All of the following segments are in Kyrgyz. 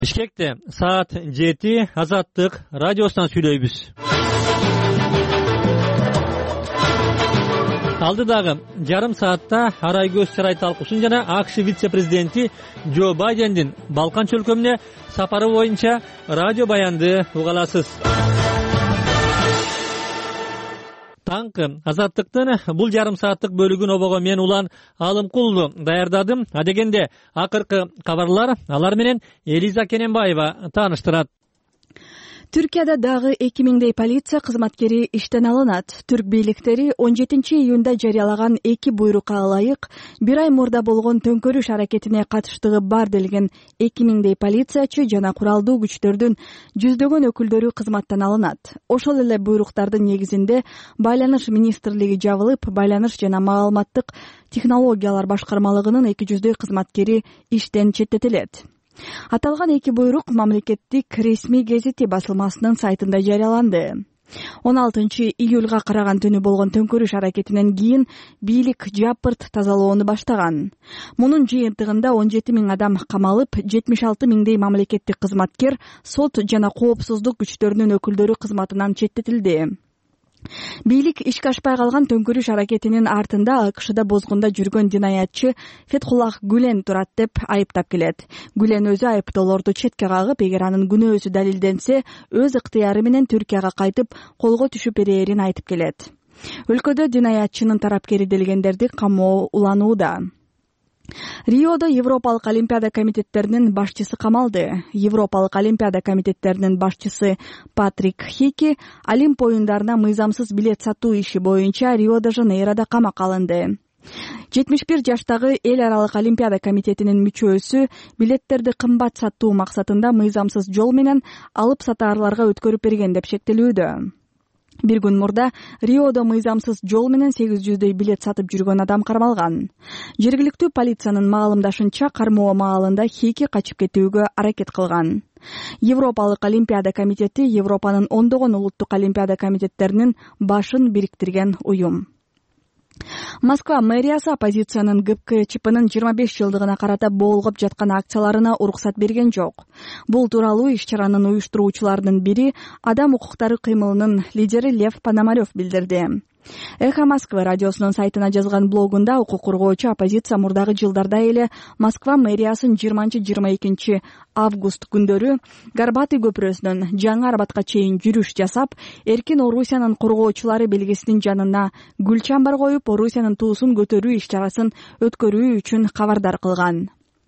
Бишкекте саат 7 Азаттык радиосунан сүйлөйбүз. Алдыдагы жарым саатта арай көз чарай талкуусун жана АКШ вице-президенти Джо Байдендин Балкан чөлкөмүнө сапары боюнча радио баянды уга аласыз. Таңкы Азаттыктын бул жарым сааттык бөлүгүн обого мен Улан Алымкулду даярдадым. Адегенде акыркы кабарлар алар менен Элиза Кененбаева тааныштырат. Түркияда дагы 2000дей полиция кызматкери иштен алынат. Түрк бийликтери 17-июнда жарыялаган 2 буйрукка ылайык бир ай мурда болгон төңкөрүш аракетине катыштыгы бар делген 2000дей полициячы жана куралдуу күчтөрдүн жүздөгөн өкүлдөрү кызматтан алынат. Ошол эле буйруктардын негизинде Байланыш министрлиги жабылып, Байланыш жана маалыматтык технологиялар башкармалыгынын 200дөй кызматкери иштен четтетилет. Аталган 2 буйрук мамлекеттик ресми гезити басылмасынын сайтында жарыяланды. 16-июлга караган түнү болгон төңкөрүш аракетинен кийин бийлик жапырт тазалоону баштаган. Мунун жыйынтыгында 17 000 адам камалып, 76 000дей мамлекеттик кызматкер сот жана коопсуздук күчтөрүнүн өкүлдөрү кызматынан четтетилди. Бийлик ишке ашпай калган төңкөрүш аракетинин артында АКШда бозгунда жүргөн динаятчы Фетхуллах Гүлен турат деп айыптап келет. Гүлен өзү айыптоолорду четке кагып, эгер анын күнөөсү далилденсе, өз ыктыяры менен Түркияга кайтып, колго түшүп берээрин айтып келет. Өлкөдө динаятчынын тарапкери делгендерди камоо уланууда. Риодо Европалык Олимпиада комитеттеринин башчысы камалды. Европалык Олимпиада комитеттеринин башчысы Патрик Хики Олимп оюндарына мыйзамсыз билет сатуу иши боюнча Рио-де-Жанейрода камакка алынды. 71 жаштагы эл аралык Олимпиада комитетинин мүчөсү билеттерди кымбат сатуу максатында мыйзамсыз жол менен алып сатаарларга өткөрүп берген деп шектелүүдө. Бир күн мурда Риодо мыйзамсыз жол менен 800дөй билет сатып жүргөн адам кармалган. Жергиликтүү полициянын маалымдашынча, кармоо маалында Хики качып кетүүгө аракет кылган. Европалык Олимпиада комитети Европанын ондогон улуттук Олимпиада комитеттеринин башын бириктирген уюм. Москва мэриясы оппозициянын ГКЧПнын 25 жылдыгына карата болгоп жаткан акцияларына уруксат берген жок. Бул тууралуу иш-чаранын уюштуруучуларынын бири Адам укуктары кыймылынын лидери Лев Пономарев билдирди. Эхо Москвы радиосунун сайтына жазган блогунда укук коргоочу оппозиция мурдагы жылдарда эле Москва мэриясын 20-22 август күндөрү Горбатый көпүрөсүнөн Жаңы Арбатка чейин жүрүш жасап, эркин Орусиянын коргоочулары белгисинин жанына гүл чамбар коюп, Орусиянын туусун көтөрүү иш-чарасын өткөрүү үчүн кабардар кылган.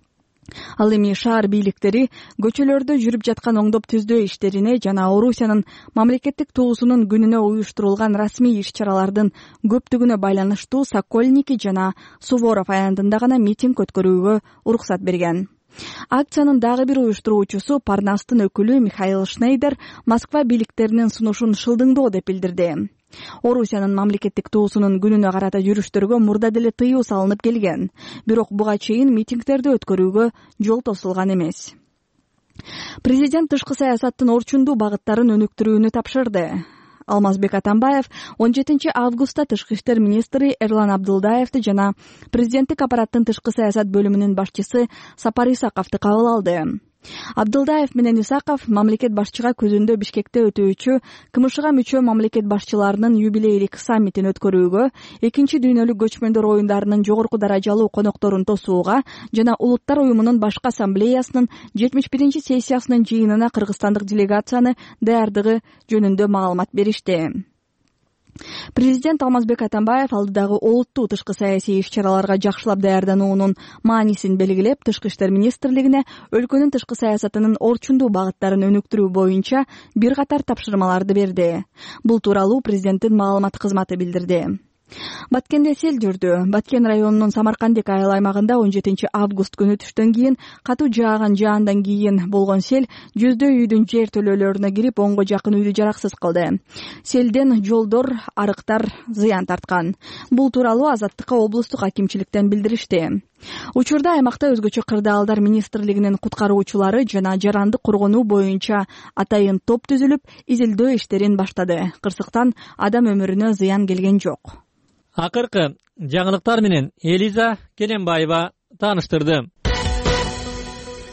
Ал эми шаар бийликтери көчөлөрдө жүрүп жаткан оңдоп түздөө иштерине жана Орусиянын мамлекеттик туусунун күнүнө уюштурулган расмий иш-чаралардын көптүгүнө байланыштуу Сокольники жана Суворов аянтында гана митинг өткөрүүгө уруксат берген. Акциянын дагы бир уюштуруучусу Парнастын өкүлү Михаил Шнейдер Москва бийликтеринин сунушун шылдыңдоо деп билдирди. Орусиянын мамлекеттик туусунун күнүнө карата жүрүштөргө мурда деле тыюу салынып келген. Бирок буга чейин митингдерди өткөрүүгө жол тосулган эмес. Президент тышкы саясаттын орчундуу багыттарын өнүктүрүүнү тапшырды. Алмазбек Атамбаев 17 августта тышкы иштер министри Эрлан Абдылдаевди жана президенттик аппараттын тышкы саясат бөлүмүнүн башчысы Сапар Исаковду кабыл алды. Абдылдаев менен Исаков мамлекет башчыга көзүндө Бишкекте өтүүчү КМШга мүчө мамлекет башчыларынын юбилейлик саммитин өткөрүүгө, экинчи дүйнөлүк көчмөндөр оюндарынын жогорку даражалуу конокторун тосууга жана Улуттар уюмунун башкы ассамблеясынын 71 сессиясынын жыйынына кыргызстандык делегацияны даярдыгы жөнүндө маалымат беришти. Президент Алмазбек Атамбаев алдыдагы олуттуу тышкы саясий иш-чараларга жакшылап даярдануунун маанисин белгилеп, тышкы иштер министрлигине өлкөнүн тышкы саясатынын орчундуу багыттарын өнүктүрүү боюнча бир катар тапшырмаларды берди. Бул тууралуу президенттин маалымат кызматы билдирди. Баткенде сел жүрдү. Баткен районунун Самаркандик айыл аймагында 17 август күнү түштөн кийин катуу жааган жаандан кийин болгон сел жүздөй үйдүн жер төлөөлөрүнө кирип, онго жакын үйдү жараксыз кылды. Селден жолдор, арыктар зыян тарткан. Бул тууралуу Азаттыкка облустук акимчиликтен билдиришти. Учурда аймакта өзгөчө кырдаалдар министрлигинин куткаруучулары жана жаранды коргонуу боюнча атайын топ түзүлүп, изилдөө иштерин баштады. Кырсыктан адам өмүрүнө зыян келген жок. Акыркы жаңылыктар менен Элиза Кененбаева тааныштырды.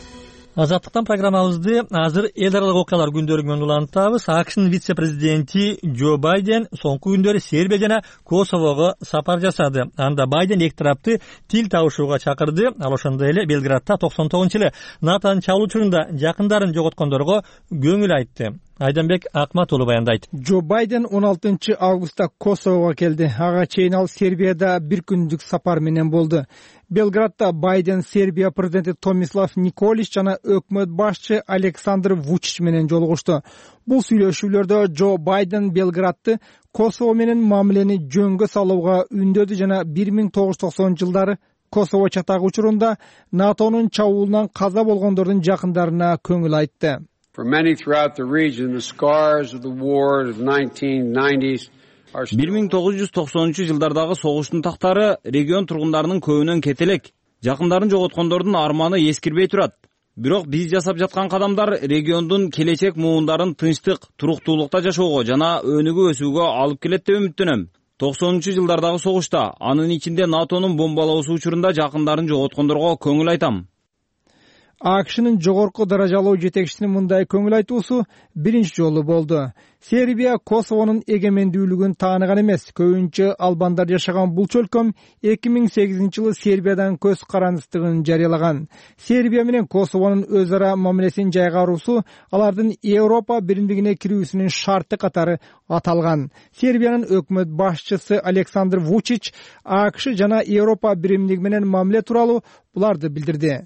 Азаттыктан программабызды азыр эл аралык окуялар күндөрүнөн улантабыз. АКШнын вице-президенти Джо Байден соңку күндөрү Сербия жана Косового сапар жасады. Анда Байден эки тарапты тил табышууга чакырды. Ал ошондой эле Белградта 99-жылы НАТОнун чабуул учурунда жакындарын жоготкондорго көңүл айтты. Айданбек Акматулу баяндайт. Джо Байден 16 августта Косового келди. Ага чейин ал Сербияда бир күндүк сапар менен болду. Белградда Байден Сербия президенти Томислав Николич жана өкмөт башчы Александр Вучич менен жолугушту. Бул сүйлөшүүлөрдө Джо Байден Белградты Косово менен мамилени жөнгө салууга үндөдү жана 1990-жылдары Косово чатагы учурунда НАТОнун чабуулунан каза болгондордун жакындарына көңүл айтты. For many throughout the region, the scars of the war of the 1990s 1990-жылдардагы согуштун тактары регион тургундарынын көбүнөн кетелек. Жакындарын жоготкондордун арманы эскирбей турат. Бирок биз жасап жаткан кадамдар региондун келечек муундарын тынчтык, туруктуулукта жашоого жана өнүгүп өсүүгө алып келет деп үмүттөнөм. 90-жылдардагы согушта, анын ичинде НАТОнун бомбалоосу учурунда жакындарын жоготкондорго көңүл айтам. АКШнын жогорку даражалуу жетекчисинин мындай көңүл айтуусу биринчи жолу болду. Сербия Косовонун эгемендүүлүгүн тааныган эмес. Көбүнчө албандар жашаган бул чөлкөм 2008-жылы Сербиядан көз карандыстыгын жарыялаган. Сербия менен Косовонун өз ара мамилесин жайгаруусу алардын Европа биримдигине кирүүсүнүн шарты катары аталган. Сербиянын өкмөт башчысы Александр Вучич АКШ жана Европа биримдиги менен мамиле тууралуу буларды билдирди.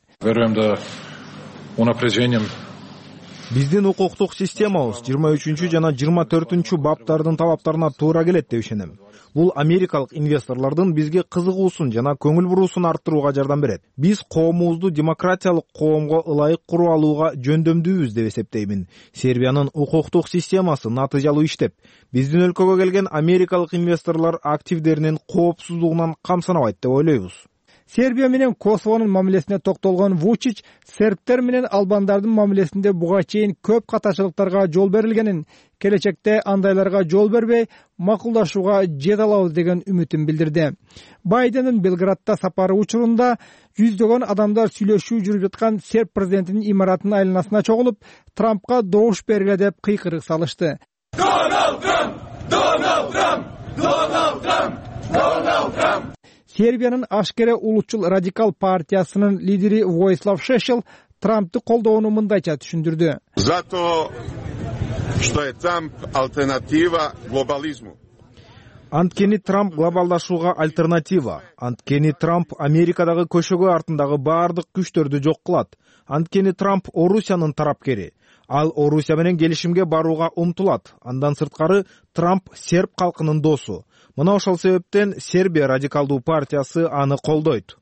Биздин укуктук системабыз 23 жана 24 баптардын талаптарына туура келет деп ишенем. Бул америкалык инвесторлордун бизге кызыгуусун жана көңүл буруусун арттырууга жардам берет. Биз коомубузду демократиялык коомго ылайык куруп алууга жөндөмдүүбүз деп эсептеймин. Сербиянын укуктук системасы натыйжалуу иштеп, биздин өлкөгө келген америкалык инвесторлор активдеринин коопсуздугунан камсанабайт деп ойлойбуз. Сербия менен Косовонун мамилесине токтолгон Вучич сербтер менен албандардын мамилесинде буга чейин көп катачылыктарга жол берилгенин, келечекте андайларга жол бербей макулдашууга жет алабыз деген үмүтүн билдирди. Байдендин Белградта сапары учурунда жүздөгөн адамдар сүйлөшүү жүрүп жаткан серб президентинин имаратынын айланасына чогулуп, Трампка добуш бергиле деп кыйкырык салышты. Donald Trump! Donald Trump! Donald Trump! Donald Trump! Сербиянын ашкере улутчул радикал партиясынын лидери Воислав Шешел Трампты колдоону мындайча түшүндүрдү. Zato što je Trump alternativa globalizmu. Анткени Трамп глобалдашууга альтернатива. Анткени Трамп Америкадагы көшөгө артындагы баардык күчтөрдү жок кылат. Анткени Трамп Орусиянын тарапкери. Ал Орусия менен келишимге барууга умтулат. Андан сырткары Трамп серб калкынын досу. Мына ошол себептен Сербия радикалдуу партиясы аны колдойт.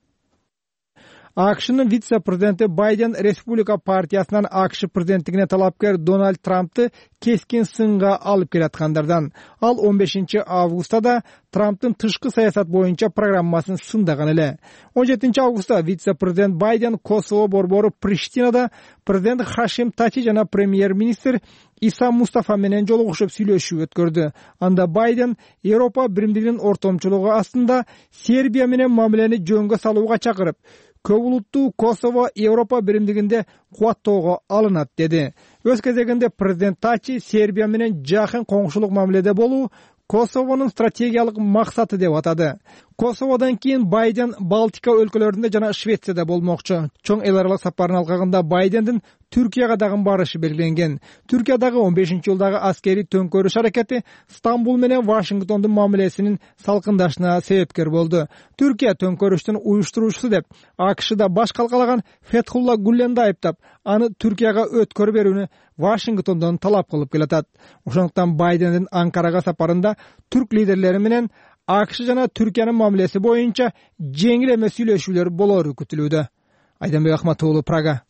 АКШнын вице-президенти Байден Республика партиясынан АКШ президенттигине талапкер Дональд Трампты кескин сынга алып келаткандардан. Ал 15 августта да Трамптын тышкы саясат боюнча программасын сындаган эле. 17 августта вице-президент Байден Косово борбору Приштинада президент Хашим Тачи жана премьер-министр Иса Мустафа менен жолугушуп сүйлөшүү өткөрдү. Анда Байден Европа биримдигинин ортомчулугу астында Сербия менен мамилени жөнгө салууга чакырып, көп улуттуу Косово Европа биримдигинде кубаттоого алынат деди. Өз кезегинде президент Тачи Сербия менен жакын коңшулук мамиледе болуу Косовонун стратегиялык максаты деп атады. Косоводон кийин Байден Балтика өлкөлөрүндө жана Швецияда болмокчу. Чоң эл аралык сапарын алгагында Байдендин Түркияга дагы барышы белгиленген. Түркиядагы 15-жылдагы аскерий төңкөрүш аракети Стамбул менен Вашингтондун мамилесинин салкындашына себепкер болду. Түркия төңкөрүштүн уюштуруучусу деп АКШда баш калкалаган Фетхулла Гүленди айыптап, аны Түркияга өткөрүп берүүнү Вашингтондон талап кылып келатат. Ошондуктан Байдендин Анкарага сапарында түрк лидерлери менен АКШ жана Түркиянын мамилеси боюнча жеңил эмес сүйлөшүүлөр болору күтүлүүдө. Айданбек Акматулу, Прага.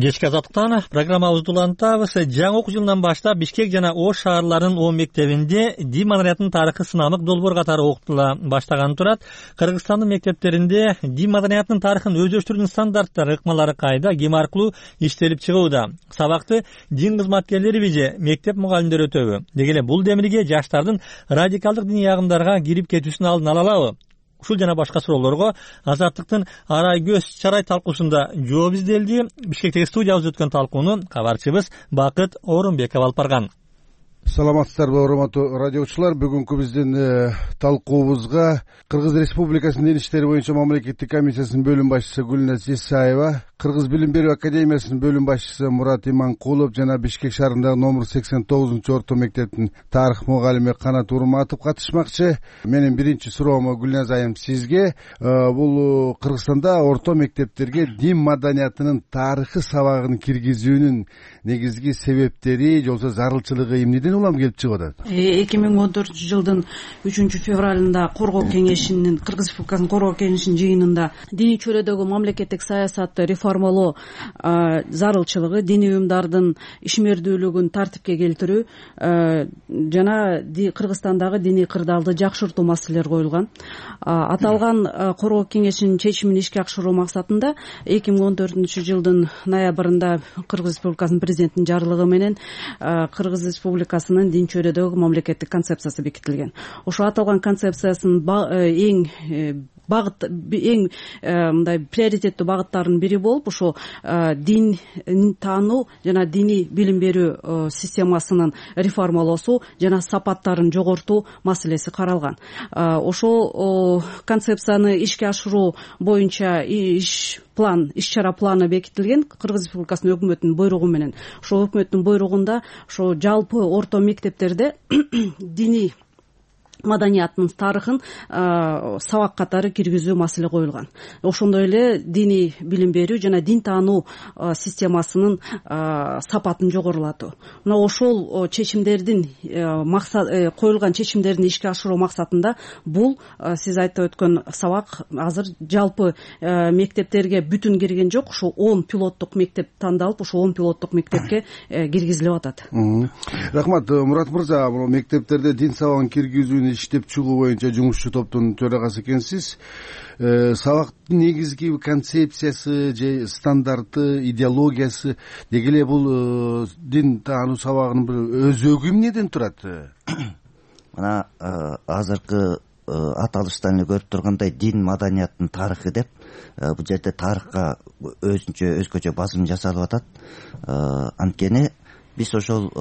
кечки азаттыктан программабызды улантабыз. Жаңы окуу жылынан баштап Бишкек жана Ош шаарларынын 10 мектебинде дин маданиятынын тарыхы сынамык долбоор катары окутула баштаганы турат. Кыргызстандын мектептеринде дин маданиятынын тарыхын өздөштүрүүнүн стандарттары, ыкмалары кайда, ким аркылуу иштелип чыгууда? Сабакты дин кызматкерлери же мектеп мугалимдери өтөбү? Деги эле бул демилге жаштардын радикалдык диний агымдарга кирип кетүүсүн алдын ала алабы? Ушул жана башка суроолорго Азаттыктын Арай көз чарай талкуусунда жооп изделди. Бишкектеги студиябызда өткөн талкууну кабарчыбыз Бакыт Орунбеков алып барган. Саламатсыздарбы, урматтуу радиочулар. Бүгүнкү биздин талкуубузга Кыргыз Республикасынын Дин иштери боюнча мамлекеттик комиссиясынын бөлүм башчысы Гүлназ Исаева, Кыргыз билим берүү академиясынын бөлүм башчысы Мурат Иманкулов жана Бишкек шаарындагы номер 89-орто мектептин тарых мугалими Канат Урматов катышмакчы. Менин биринчи суроом Гүлназ айым сизге. Бул Кыргызстанда орто мектептерге дин маданиятынын тарыхы сабагын киргизүүнүн негизги себептери, жолсо зарылчылыгы эмнеден улам келип чыгып атат? 2014 жылдын 3-февралында Коргоо кеңешинин, Кыргыз Республикасынын Коргоо кеңешинин жыйынында диний чөйрөдөгү мамлекеттик саясатты реформалоо зарылчылыгы, диний уюмдардын ишмердүүлүгүн тартипке келтирүү жана Кыргызстандагы диний кырдаалды жакшыртуу маселелери коюлган. Аталган Коргоо кеңешинин чечимин ишке ашыруу максатында 2014 жылдын ноябрында Кыргыз Республикасынын президентинин жарлыгы менен Кыргыз Республикасынын дин чөйрөдөгү мамлекеттик концепциясы бекитилген. Ошо аталган концепциясынын эң мындай приоритеттүү багыттарынын бири болуп, ошо дин таануу жана диний билим берүү системасынын реформалоосу жана сапаттарын жогортуу маселеси каралган. Ошол концепцияны ишке ашыруу боюнча иш чара планы бекитилген Кыргыз Республикасынын өкмөтүнүн буйругу менен. Ошо өкмөттүн буйругунда ошо жалпы орто мектептерде диний маданияттын тарыхын сабак катары киргизүү маселе коюлган. Ошондой эле диний билим берүү жана дин таануу системасынын сапатын жогорулатуу. Мына ошол чечимдердин коюлган чечимдердин ишке ашыруу максатында бул сиз айтып өткөн сабак азыр жалпы мектептерге бүтүн кирген жок. Ошо 10 пилоттук мектеп тандалып, ошо 10 пилоттук мектепке киргизилип атат. Рахмат, Мурат мырза. Бул мектептерде дин сабагын киргизүүнү иштеп чыгуу боюнча жумушчу топтун төрагасы экенсиз. Сабактын негизги концепциясы же стандарты, идеологиясы деги эле бул дин таануу сабагынын бир өзөгү эмнеден турат? Мына азыркы аталыштан эле көрүп тургандай дин маданияттын тарыхы деп бул жерде тарыхка өзгөчө басым жасалып атат. Анткени биз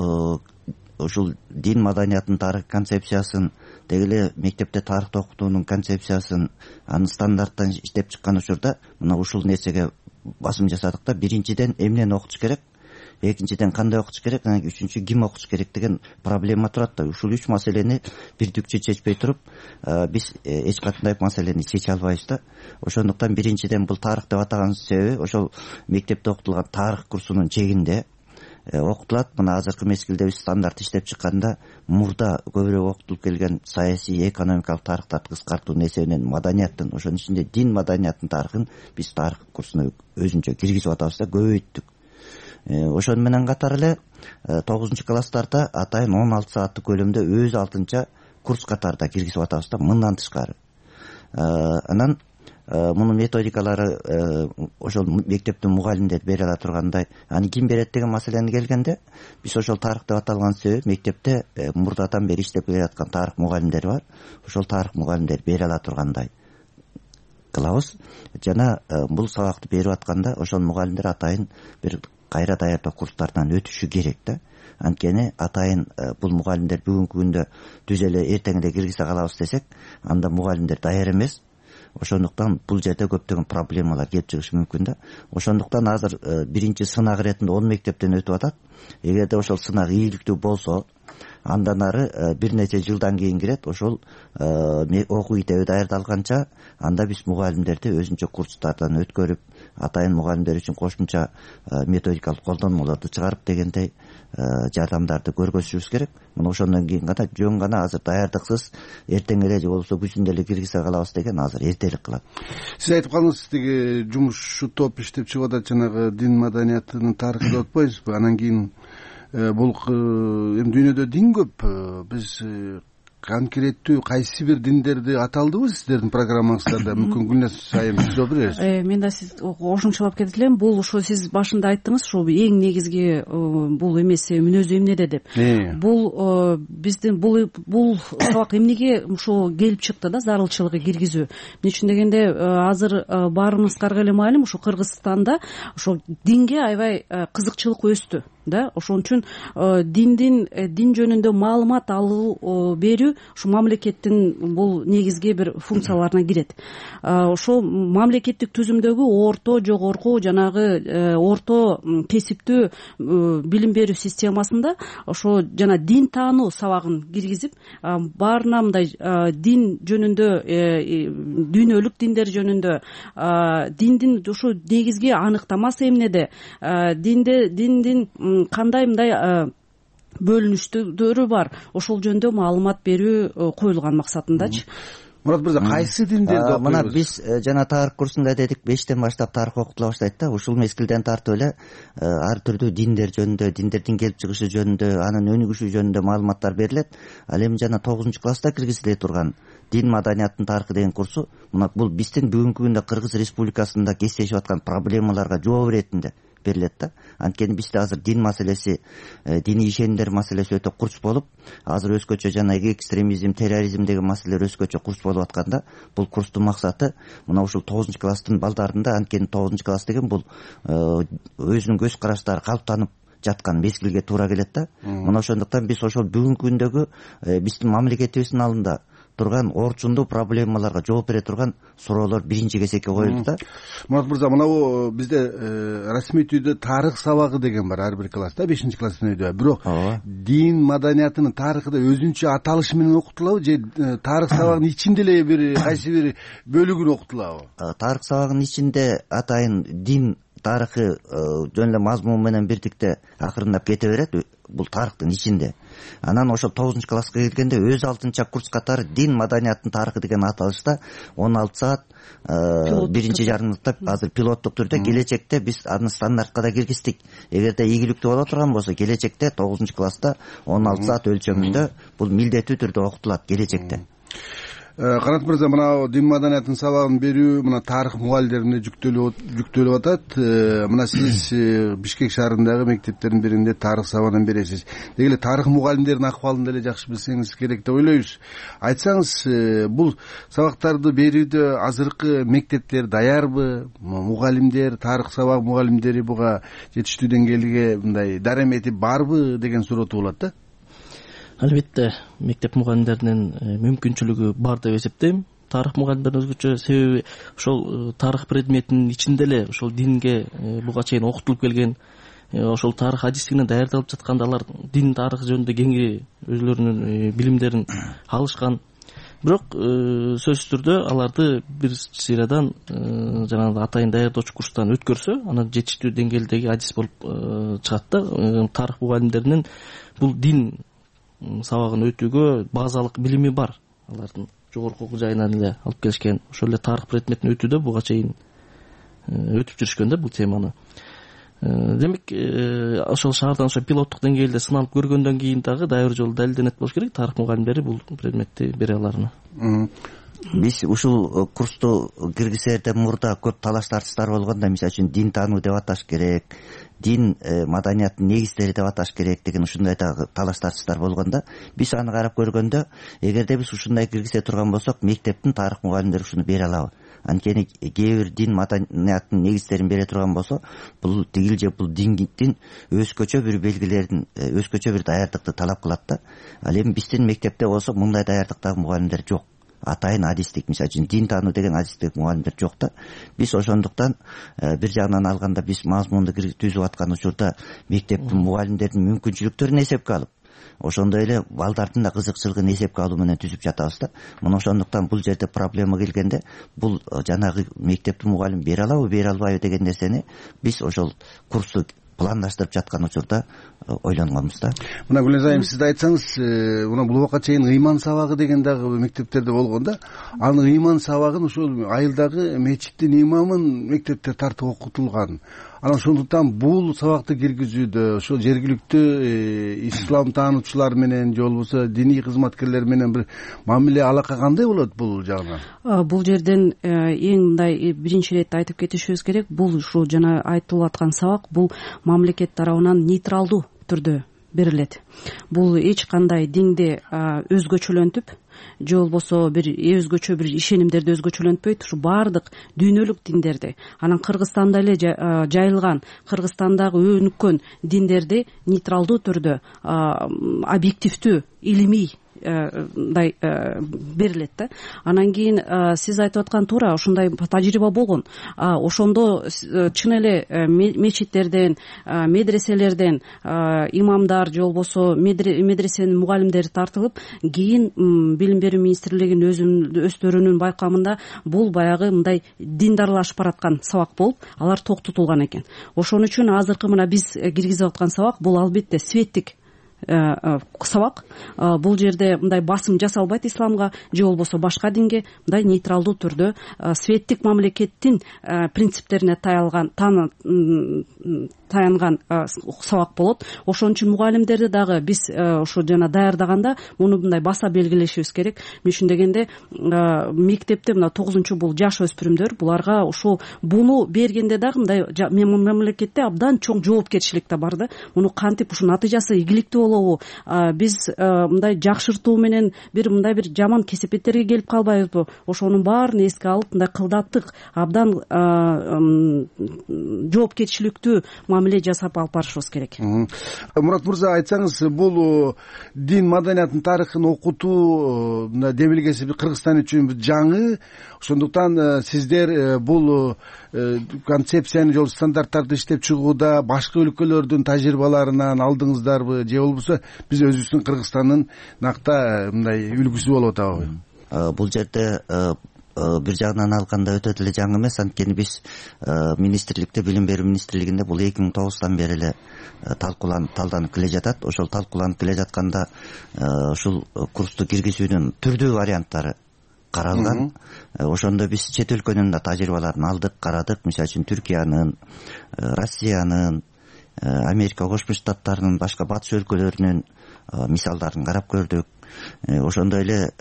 ошол дин маданиятынын тарых концепциясын, деги эле мектепте тарыхты окутуунун концепциясын, анын стандарттан иштеп чыккан учурда мына ушул нерсеге басым жасадык да. Биринчиден эмнени окутуш керек, экинчиден кандай окутуш керек, анан үчүнчү ким окутуш керек деген проблема турат да. Ушул үч маселени бирдикче чечпей туруп биз эч кандай маселени чече албайбыз да. Ошондуктан биринчиден бул тарых деп атаган себеби ошол мектепте окутулган тарых курсунун чегинде окутулат. Мына азыркы мезгилде биз стандарт иштеп чыкканда мурда көбүрөөк окутулуп келген саясий, экономикалык тарыхтарды кыскартуунун эсебинен маданияттын, ошонун ичинде дин маданияттын тарыхын биз тарых курсуна өзүнчө киргизип атабыз да, көбөйттүк. Ошону менен катар эле 9-класстарда атайын 16 сааттык көлөмдө өз алтынча курс катарда киргизип атабыз да, мындан тышкары. Анан мунун методикалары ошол мектептин мугалимдери бере ала тургандай. Аны ким берет деген маселени келгенде биз ошол тарых деп аталган себеп мектепте мурдадан бери иштеп келе жаткан тарых мугалимдери бар. Ошол тарых мугалимдери бере ала тургандай кылабыз. Жана бул сабакты берип атканда ошол мугалимдер атайын бир кайра даярдоо курстарынан өтүшү керек да. Анткени атайын бул мугалимдер бүгүнкү күндө түз эле эртең эле киргизе калабыз десек, анда мугалимдер даяр эмес. Ошондуктан бул жерде көптөгөн проблемалар келип чыгышы мүмкүн да. Ошондуктан азыр биринчи сынак иретинде 10 мектептен өтүп атат. Эгерде ошол сынак ийгиликтүү болсо, андан ары бир нече жылдан кийин кирет. Ошол окуу китеби даярдалганча анда биз мугалимдерди өзүнчө курстардан өткөрүп, атайын мугалимдер үчүн кошумча методикалык колдонмолорду чыгарып дегендей жардамдарды көргөзүшүбүз керек. Мына ошондон кийин гана жөн гана азыр даярдыксыз эртең эле же болбосо күзүндө эле киргизе калабыз деген азыр эртелик кылат. Сиз айтып калдыңыз, тиги жумушчу топ иштеп чыгып атат, жанагы дин маданиятынын тарыхы деп атпайсызбы? Анан кийин бул эми дүйнөдө дин көп. Биз конкреттүү кайсы бир диндерди аталдыбы сиздердин программаңыздарда? Мүмкүн Гүлназ айым сиз жооп бересиз. Мен да сиз кошумчалап кетет элем. Бул ошо сиз башында айттыңыз, ошо эң негизги бул эмеси мүнөзү эмнеде деп. Бул биздин бул сабак эмнеге ошо келип чыкты да, зарылчылыгы киргизүү. Эмне үчүн дегенде азыр баарыбызга эле маалым, ошо Кыргызстанда ошо динге аябай кызыкчылык өстү да. Ошон үчүн дин жөнүндө маалымат алуу, берүү ушу мамлекеттин бул негизги бир функцияларына кирет. Ошо мамлекеттик түзүмдөгү орто, жогорку, жанагы орто кесиптүү билим берүү системасында ошо жана дин таануу сабагын киргизип, баарына мындай дин жөнүндө, дүйнөлүк диндер жөнүндө, диндин ошо негизги аныктамасы эмнеде, диндин кандай мындай бөлүнүштөрү бар, ошол жөнүндө маалымат берүү коюлган максатындачы. Мурат мырза, кайсы диндерди окуйбуз? Мына биз жана тарых курсунда дедик, 5тен баштап тарых окутула баштайт да. Ушул мезгилден тартып эле ар түрдүү диндер жөнүндө, диндердин келип чыгышы жөнүндө, анын өнүгүшү жөнүндө маалыматтар берилет. Ал эми жана 9-класста киргизиле турган дин маданияттын тарыхы деген курсу, мына бул биздин бүгүнкү күндө Кыргыз Республикасында кездешип аткан проблемаларга жооп иретинде берилет да. Анткени бизде азыр дин маселеси, диний ишенимдер маселеси өтө курч болуп, азыр өзгөчө жана экстремизм, терроризм деген маселелер өзгөчө курч болуп атканда, бул курстун максаты мына ушул 9-класстын балдарында, анткени 9-класс деген бул өзүнүн көз караштары калыптанып жаткан мезгилге туура келет да. Мына ошондуктан биз ошол бүгүнкү күндөгү биздин мамлекетибиздин алдында турган орчундуу проблемаларга жооп бере турган суроолор биринчи кезекке коюлду да. Мурат мырза, мына бизде расмий түрдө тарых сабагы деген бар ар бир класста, 5-класстын өйдө. Бирок дин маданиятынын тарыхы да өзүнчө аталышы менен окутулабы же тарых сабагынын ичинде эле бир кайсы бир бөлүгүн окутулабы? Тарых сабагынын ичинде атайын дин тарыхы жөн эле мазмун менен бирдикте акырындап кете берет, бул тарыхтын ичинде. Анан ошо 9-класска келгенде өз алдынча курс катары дин маданияттын тарыхы деген аталышта 16 саат биринчи жарымдыкта азыр пилоттук түрдө, келечекте биз аны стандартка да киргиздик. Эгерде ийгиликтүү боло турган болсо, келечекте 9-класста 16 саат өлчөмүндө бул милдеттүү түрдө окутулат келечекте. Канат мырза, мына дин маданиятынын сабагын берүү мына тарых мугалимдерине жүктөлүп атат. Мына сиз Бишкек шаарындагы мектептердин биринде тарых сабагын бересиз. Деги эле тарых мугалимдеринин акыбалын деле жакшы билсеңиз керек деп ойлойбуз. Айтсаңыз, бул сабактарды берүүдө азыркы мектептер даярбы? Мугалимдер, тарых сабак мугалимдери буга жетиштүү деңгээлге мындай даремети барбы деген суроо туулат да. Албетте мектеп мугалимдеринин мүмкүнчүлүгү бар деп эсептейм. Тарых мугалимдеринин өзгөчө себеби ошол тарых предметинин ичинде эле ошол динге буга чейин окутулуп келген, ошол тарых адистигинен даярдалып жатканда алар дин тарыхы жөнүндө кеңири өзлөрүнүн билимдерин алышкан. Бирок сөзсүз түрдө аларды бир сыйрадан жанагы атайын даярдоочу курстан өткөрсө, анан жетиштүү деңгээлдеги адис болуп чыгат да. Тарых мугалимдеринин бул дин сабагын өтүүгө базалык билими бар. Алардын жогорку окуу жайынан эле алып келишкен. Ошол эле тарых предметин өтүүдө буга чейин өтүп жүрүшкөн да бул теманы. Демек, ошол шаардан ошо пилоттук деңгээлде сыналып көргөндөн кийин дагы дайыр жолу далилденет болуш керек, тарых мугалимдери бул предметти бере аларына. Биз ушул курсту киргизерден мурда көп талаш тартыштар болгондо, мисалы үчүн дин таануу деп аташ керек, дин маданияттын негиздери деп аташ керек деген ушундай дагы талаш тартыштар болгондо, биз аны карап көргөндө, эгерде биз ушундай киргизе турган болсок, мектептин тарых мугалимдери ушуну бере алабы? Анткени кээ бир дин маданияттын негиздерин бере турган болсо, бул тигил же бул диндин өзгөчө бир белгилерин, өзгөчө бир даярдыкты талап кылат да. Ал эми биздин мектепте болсо мындай даярдыктагы мугалимдер жок. Атайын адистик, мисалы үчүн дин таануу деген адистик мугалимдер жок да. Биз ошондуктан бир жагынан алганда биз мазмунду түзүп аткан учурда мектептин мугалимдеринин мүмкүнчүлүктөрүн эсепке алып, ошондой эле балдардын да кызыкчылыгын эсепке алуу менен түзүп жатабыз да. Мына ошондуктан бул жерде проблема келгенде бул жанагы мектептин мугалим бере алабы бере албайбы деген нерсени биз ошол курсту пландаштырып жаткан учурда ойлонгонбуз да. Мына Гүлназ айым, сиз да айтсаңыз, мына бул убакка чейин ыйман сабагы деген дагы мектептерде болгон да. Анын ыйман сабагын ошол айылдагы мечиттин имамын мектепте тартып окутулган. Анан ошондуктан бул сабакты киргизүүдө ошол жергиликтүү ислам таануучулар менен же болбосо диний кызматкерлер менен бир мамиле алака кандай болот бул жагынан? Бул жерден эң мындай биринчи ирет айтып кетишибиз керек. Бул ушул жана айтылып аткан сабак бул мамлекет тарабынан нейтралдуу түрдө берилет. Бул эч кандай динди өзгөчөлөнтүп же болбосо бир өзгөчө бир ишенимдерди өзгөчөлөнтпөйт. Ушу баардык дүйнөлүк диндерди, анан Кыргызстанда эле жайылган, Кыргызстандагы өнүккөн диндерди нейтралдуу түрдө объективдүү илимий мындай берилет да. Анан кийин сиз айтып аткан туура ушундай тажрыйба болгон. Ошондо чын эле мечиттерден, медреселерден имамдар же болбосо медресенин мугалимдери тартылып, кийин билим берүү министрлигинин өздөрүнүн байкамында бул баягы мындай диндарлашып бараткан сабак болуп, алар токтотулган экен. Ошон үчүн азыркы мына биз киргизип аткан сабак бул албетте светтик сабак. Бул жерде мындай басым жасалбайт исламга же болбосо башка динге, мындай нейтралдуу түрдө светтик мамлекеттин принциптерине таянган сабак болот. Ошон үчүн мугалимдерди дагы биз ушу жана даярдаганда муну мындай баса белгилешибиз керек. Мишин дегенде мектепте мына 9-чу бул жаш өспүрүмдөр, буларга ушу буну бергенде дагы мындай мамлекетте абдан чоң жоопкерчилик да бар да. Муну кантип ушу натыйжасы ийгиликтүү болобу, биз мындай жакшыртуу менен мындай бир жаман кесепеттерге келип калбайбызбы? Ошонун баарын эске алып, мындай кылдаттык, абдан жоопкерчиликтүү мамиле жасап алып барышыбыз керек. Мурат мырза, айтсаңыз, бул дин маданиятынын тарыхын окутуу демилгеси Кыргызстан үчүн жаңы. Ошондуктан сиздер бул концепцияны жол стандарттарды иштеп чыгууда башка өлкөлөрдүн тажрыйбаларынан алдыңыздарбы же болбосо биз өзүбүздүн Кыргызстандын накта мындай үлгүсү болуп атабы? Бул жерде бир жагынан алганда өтө деле жаңы эмес. Анткени биз министрликте, билим берүү министрлигинде бул 2009-тан бери эле талданып келе жатат. Ошол талкууланып келе жатканда ушул курсту киргизүүнүн түрдүү варианттары каралган. Ошондо биз чет өлкөнүн да тажрыйбаларын алдык, карадык. Мисалы үчүн Түркиянын, Россиянын, Америка Кошмо Штаттарынын, башка батыш өлкөлөрүнүн мисалдарын карап көрдүк. Ошондой эле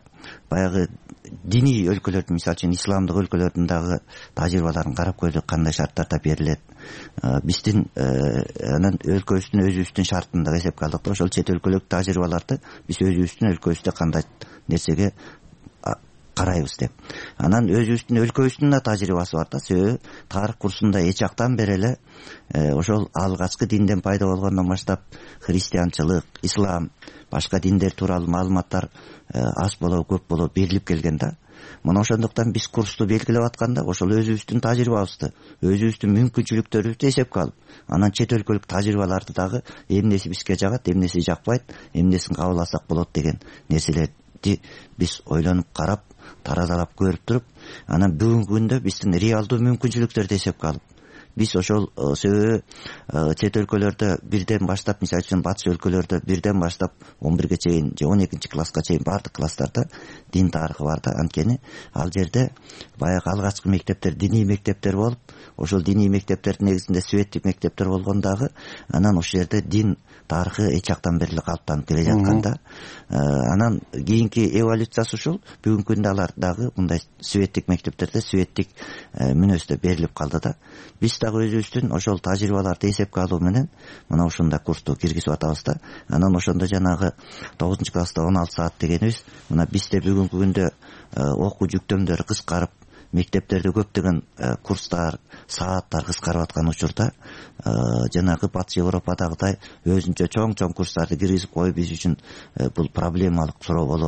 баягы диний өлкөлөрдүн, мисалы үчүн исламдык өлкөлөрдүн дагы тажрыйбаларын карап көрдүк, кандай шарттарда берилет. Биздин анан өлкөбүздүн өзүбүздүн шартын да эсепке алдык да. Ошол чет өлкөлүк тажрыйбаларды биз өзүбүздүн өлкөбүздө кандай нерсеге карайбыз деп. Анан өзүбүздүн өлкөбүздүн да тажрыйбасы бар да. Себеби тарых курсунда эч жактан бери эле ошол алгачкы динден пайда болгондон баштап христианчылык, ислам, башка диндер тууралуу маалыматтар аз болобу көп болобу берилип келген да. Мына ошондуктан биз курсту белгилеп атканда ошол өзүбүздүн тажрыйбабызды, өзүбүздүн мүмкүнчүлүктөрүбүздү эсепке алып, анан чет өлкөлүк тажрыйбаларды дагы эмнеси бизге жагат, эмнеси жакпайт, эмнесин кабыл алсак болот деген нерселерди биз ойлонуп карап, таразалап көрүп туруп, анан бүгүнкү күндө биздин реалдуу мүмкүнчүлүктөрдү эсепке алып, биз ошол себеби чет өлкөлөрдө бирден баштап, мисалы үчүн батыш өлкөлөрдө бирден баштап 11-ге чейин же 12-чи класска чейин баардык класстарда дин тарыхы бар да. Анткени ал жерде баягы алгачкы мектептер диний мектептер болуп, ошол диний мектептердин негизинде светтик мектептер болгон дагы, анан ошол жерде дин тарыхы эч жактан бери эле калыптанып келе жаткан да. Анан кийинки эволюциясы ушул. Бүгүнкү күндө алар дагы мындай светтик мектептерде светтик мүнөздө берилип калды да. Биз дагы өзүбүздүн ошол тажрыйбаларды эсепке алуу менен мына ушундай курсту киргизип атабыз да. Анан ошондо жанагы 9-чу класста 16 саат дегенибиз, мына бизде бүгүнкү күндө окуу жүктөмдөрү кыскарып, мектептерде көптөгөн курстар, сааттар кыскарып аткан учурда жанагы батыш Европадагыдай өзүнчө чоң курстарды киргизип коюу биз үчүн бул проблемалык суроо болуп атат.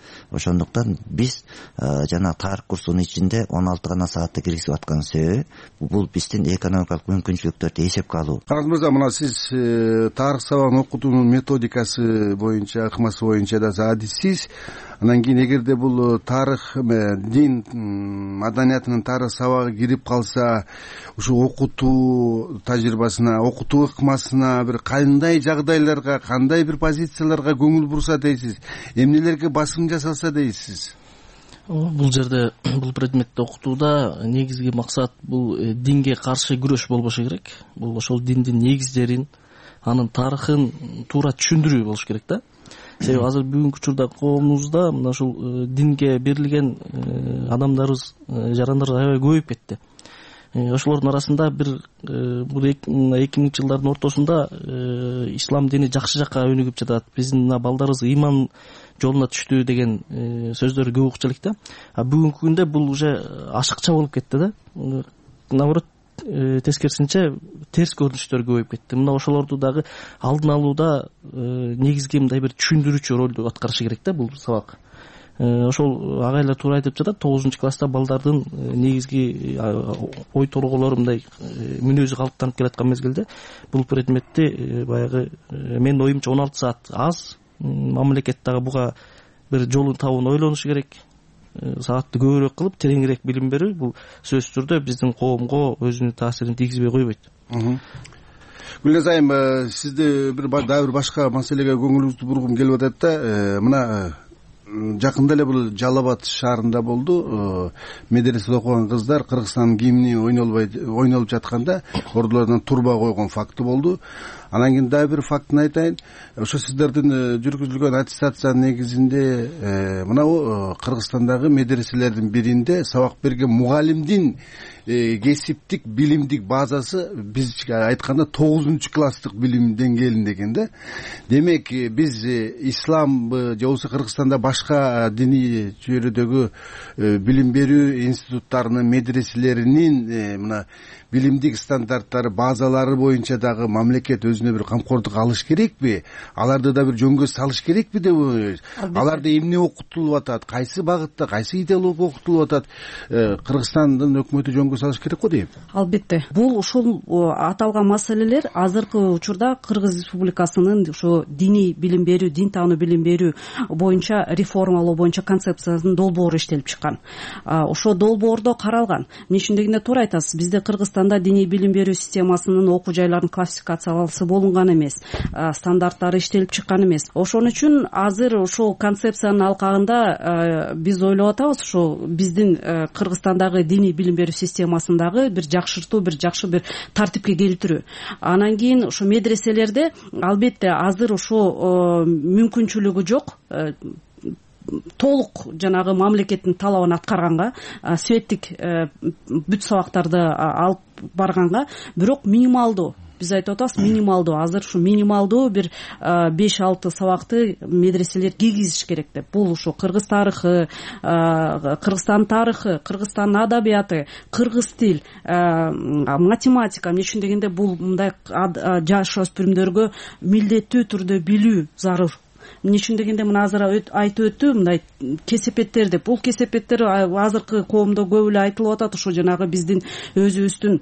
Ошондуктан биз жана тарых курсунун ичинде 16 гана саатты киргизип аткан себеби бул биздин экономикалык мүмкүнчүлүктөрдү эсепке алуу. Карагыз мырза, мына сиз тарых сабагын окутуунун методикасы боюнча, ыкмасы боюнча да адиссиз. Анан кийин эгерде бул тарых, дин маданиятынын тарых сабагы кирип калса, ушу окутуу тажрыйбасына, окутуу ыкмасына бир кандай жагдайларга, кандай бир позицияларга көңүл бурса дейсиз, эмнелерге басым жасалса дейсиз? Бул жерде бул предметти окутууда негизги максат бул динге каршы күрөш болбошу керек. Бул ошол диндин негиздерин, анын тарыхын туура түшүндүрүү болуш керек да. Себеби азыр бүгүнкү учурда коомубузда мына ушул динге берилген адамдарыбыз, жарандарыбыз аябай көбөйүп кетти. Ошолордун арасында бул 2000 жылдардын ортосунда ислам дини жакшы жакка өнүгүп жатат, биздин мына балдарыбыз ыйман жолуна түштү деген сөздөр көп укчу элек да. Бүгүнкү күндө бул уже ашыкча болуп кетти да. Наоборот, тескерисинче терс көрүнүштөр көбөйүп кетти. Мына ошолорду дагы алдын алууда негизги мындай бир түшүндүрүүчү ролду аткарышы керек да бул сабак. Ошол агайлар туура айтып жатат, 9-класста балдардын негизги ой толгоолору мындай мүнөзү калыптанып келаткан мезгилде бул предметти баягы менин оюмча 16 саат аз. Мамлекет дагы буга бир жолун табууну ойлонушу керек. Саатты көбүрөөк кылып, тереңирээк билим берүү бул сөзсүз түрдө биздин коомго өзүнүн таасирин тийгизбей койбойт. Гүлназ айым, сизди дагы бир башка маселеге көңүлүңүздү бургум келип атат да. Мына жакында эле бул Жалал Абад шаарында болду. Медреседе окуган кыздар Кыргызстандын гимни ойнолуп жатканда ордулардан турба койгон факты болду. Анан кийин дагы бир фактын айтайын. Ошо сиздердин жүргүзүлгөн аттестациянын негизинде мына Кыргызстандагы медреселердин биринде сабак берген мугалимдин кесиптик билимдик базасы биз айтканда 9-класстык билим деңгээлинде экен да. Демек биз исламбы же болбосо Кыргызстанда башка диний чөйрөдөгү билим берүү институттарынын медреселеринин мына билимдик стандарттары, базалары боюнча дагы мамлекет өзүнө бир камкордук алыш керекпи? Аларды да бир жөнгө салыш керекпи деп? Аларда эмне окутулуп атат? Кайсы багытта, кайсы идеология окутулуп атат? Кыргызстандын өкмөтү жөнгө салыш керек го дейм. Албетте. Бул ушул аталган маселелер азыркы учурда Кыргыз Республикасынын ошо диний билим берүү, дин таануу билим берүү боюнча реформалоо боюнча концепциясынын долбоору иштелип чыккан. Ошо долбоордо каралган. Эмне үчүн дегенде туура айтасыз. Бизде Кыргызстанда диний билим берүү системасынын окуу жайларын классификацияласы болунган эмес, стандарттары иштелип чыккан эмес. Ошон үчүн азыр ошол концепциянын алкагында биз ойлоп атабыз, ошо биздин Кыргызстандагы диний билим берүү системасындагы бир жакшыртуу, бир жакшы бир тартипке келтирүү. Анан кийин ошо медреселерде албетте азыр ошо мүмкүнчүлүгү жок, толук жанагы мамлекеттин талабын аткарганга, светтик бүт сабактарды алып барганга, бирок минималдуу, биз айтып атабыз, минималдуу, азыр ушу минималдуу бир 5-6 сабакты медреселер киргизиш керек деп. Бул ушу кыргыз тарыхы, Кыргызстан тарыхы, Кыргызстан адабияты, кыргыз тил, математика. Эмне үчүн дегенде бул мындай жаш өспүрүмдөргө милдеттүү түрдө билүү зарур. Эмне үчүн дегенде мына азыр айтып өттү, мындай кесепеттер деп. Бул кесепеттер азыркы коомдо көп эле айтылып атат, ошо жанагы биздин өзүбүздүн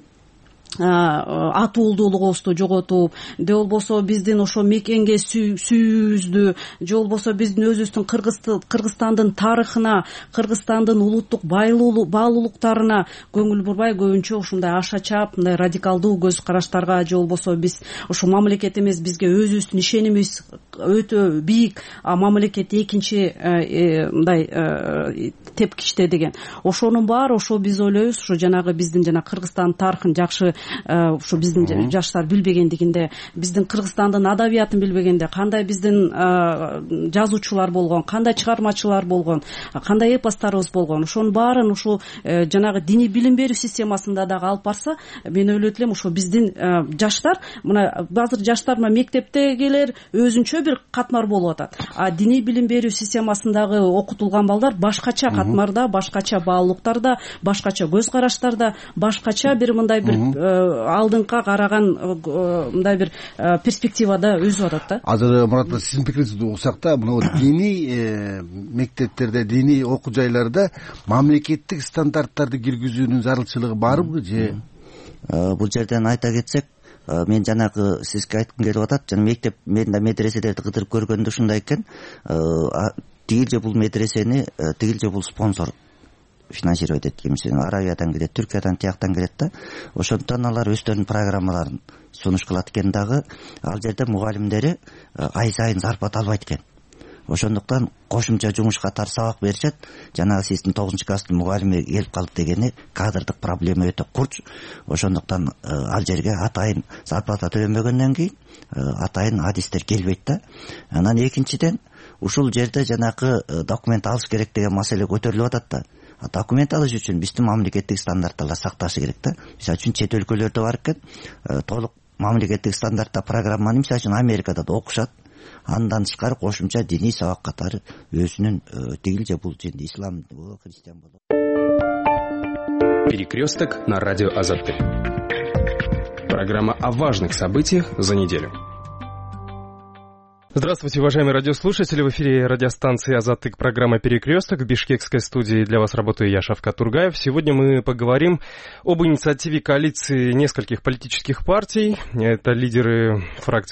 атуулдуулугубузду жоготуп, же болбосо биздин ошо мекенге сүйүүбүздү, же болбосо биздин өзүбүздүн Кыргызстандын тарыхына, Кыргызстандын улуттук баалуулуктарына көңүл бурбай, көбүнчө ушундай аша чап, мындай радикалдуу көз караштарга, же болбосо биз ошо мамлекет эмес, бизге өзүбүздүн ишенимибиз өтө бийик, мамлекет экинчи мындай тепкичте деген. Ошонун баары ошо биз ойлойбуз, ошо жанагы биздин жана Кыргызстандын тарыхын жакшы ушу биздин жаштар билбегендигинде, биздин Кыргызстандын адабиятын билбегенде, кандай биздин жазуучулар болгон, кандай чыгармачылар болгон, кандай эпостарыбыз болгон, ошонун баарын ушу жанагы диний билим берүү системасында дагы алып барса, мен ойлойт элем ошо биздин жаштар, мына азыр жаштар мектепте келер, өзүнчө бир катмар болуп атат. Диний билим берүү системасындагы окутулган балдар башкача катмарда, башкача баалуулуктарда, башкача көз караштарда, башкача бир мындай бир алдыңкыга караган мындай бир перспективада өзүп атат да. Азыр Мурат мырза, сиздин пикириңизди угсак да, мына диний мектептерде, диний окуу жайларда мамлекеттик стандарттарды киргизүүнүн зарылчылыгы барбы же? Бул жерден айта кетсек, мен жанагы сизге айткым келип атат, жана мектеп, мен да медреселерди кыдырып көргөндө ушундай экен, тигил же бул медресени, тигил же бул спонсор финансировать эткен, Аравиядан келет, Түркиядан, тияктан келет да. Ошондуктан алар өздөрүнүн программаларын сунуш кылат экен дагы, ал жерде мугалимдери ай сайын зарплата албайт экен. Ошондуктан кошумча жумуш катары сабак беришет. Жанагы сиздин 9-класстын мугалими келип калды дегени кадрдык проблема өтө курч. Ошондуктан ал жерге атайын зарплата төлөнбөгөндөн кийин атайын адистер келбейт да. Анан экинчиден ушул жерде жанагы документ алыш керек деген маселе көтөрүлүп атат да. Документ алыш үчүн биздин мамлекеттик стандарттарды сакташы керек да. Мисалы үчүн чет өлкөлөрдө бар экен, толук мамлекеттик стандартта программаны мисалы үчүн Америкада да окушат. Андан тышкары кошумча диний сабак катары өзүнүн тигил же бул жинди ислам болобу, христиан болобу. Перекресток на радио Азаттык. Программа о важных событиях за неделю. Здравствуйте, уважаемые радиослушатели. В эфире радиостанции «Азаттык», программа «Перекресток». В бишкекской студии для вас работаю я, Шавкат Тургаев. Сегодня мы поговорим об инициативе коалиции нескольких политических партий. Это лидеры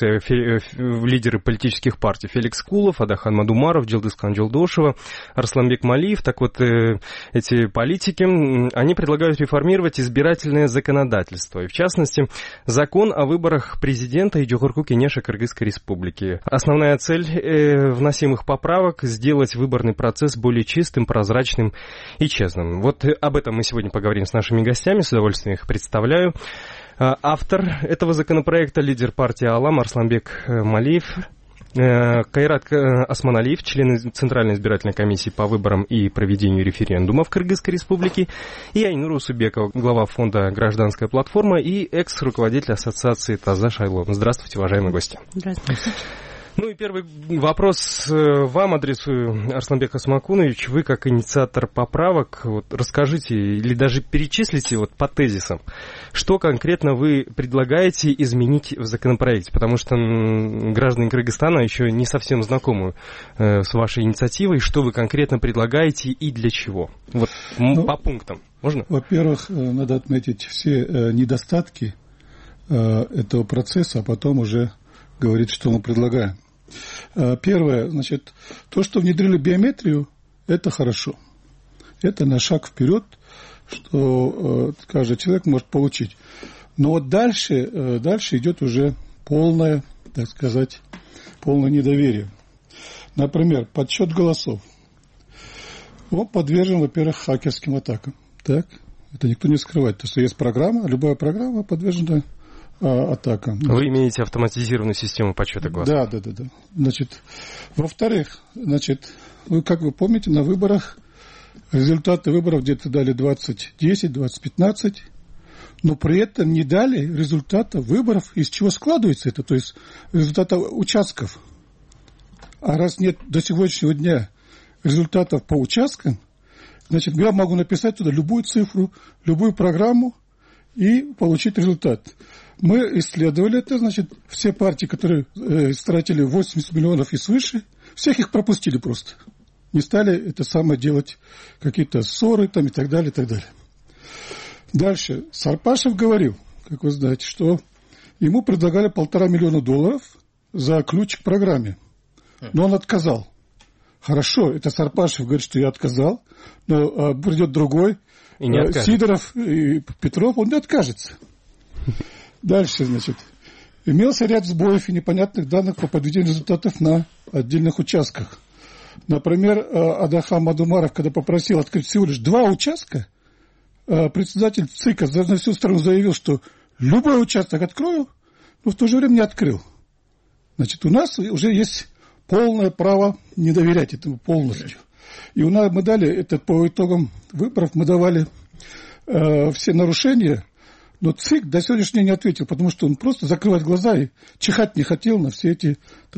политических партий: Феликс Кулов, Адахан Мадумаров, Джилдыскан Жолдошева, Арсланбек Малиев. Так вот, эти политики, они предлагают реформировать избирательное законодательство. И в частности, закон о выборах президента и Джохорку Кенеша Кыргызской Республики. Основная цель вносимых поправок – сделать выборный процесс более чистым, прозрачным и честным. Вот об этом мы сегодня поговорим с нашими гостями, с удовольствием их представляю. Автор этого законопроекта – лидер партии «Алам» Арсланбек Малиев, Кайрат Осмоналиев, член Центральной избирательной комиссии по выборам и проведению референдумов Кыргызской Республики, и Айнур Усубекова, глава фонда «Гражданская платформа» и экс-руководитель ассоциации Таза Шайло. Здравствуйте, уважаемые гости. Здравствуйте. Ну и первый вопрос вам адресую, Арсланбек Осмакунович. Вы, как инициатор поправок, расскажите или даже перечислите по тезисам, что конкретно вы предлагаете изменить в законопроекте, потому что граждане Кыргызстана еще не совсем знакомы с вашей инициативой. Что вы конкретно предлагаете и для чего? По пунктам. Можно? Во-первых, надо отметить все недостатки этого процесса, а потом уже говорить, что мы предлагаем. Первое, то, что внедрили биометрию, это хорошо. Это на шаг вперед, что каждый человек может получить. Но дальше идет уже полное, полное недоверие. Например, подсчет голосов. Он подвержен, во-первых, хакерским атакам. Так? Это никто не скрывает. То, что есть программа, любая программа подвержена атакам. Вы имеете автоматизированную систему подсчета голосов? Да. Во-вторых, вы, как вы помните, на выборах результаты выборов где-то дали 2010, 2015, но при этом не дали результата выборов, из чего складывается это, то есть результата участков. А раз нет до сегодняшнего дня результатов по участкам, я могу написать туда любую цифру, любую программу и получить результат. Мы исследовали это, все партии, которые истратили 80 миллионов и свыше, всех их пропустили просто. Не стали это самое делать, какие-то ссоры и так далее, и так далее. Дальше. Сарпашев говорил, как вы знаете, что ему предлагали $1,5 миллиона за ключ к программе. Но он отказал. Хорошо, это Сарпашев говорит, что я отказал, но придет другой, Сидоров и Петров, он не откажется. Дальше, имелся ряд сбоев и непонятных данных по подведению результатов на отдельных участках. Например, Адахан Мадумаров, когда попросил открыть всего лишь 2 участка, председатель ЦИКа на всю страну заявил, что любой участок открою, но в то же время не открыл. У нас уже есть полное право не доверять этому полностью. И мы дали, по итогам выборов, мы давали все нарушения, но ЦИК до сегодняшнего дня не ответил, потому что он просто закрывать глаза и чихать не хотел на все эти,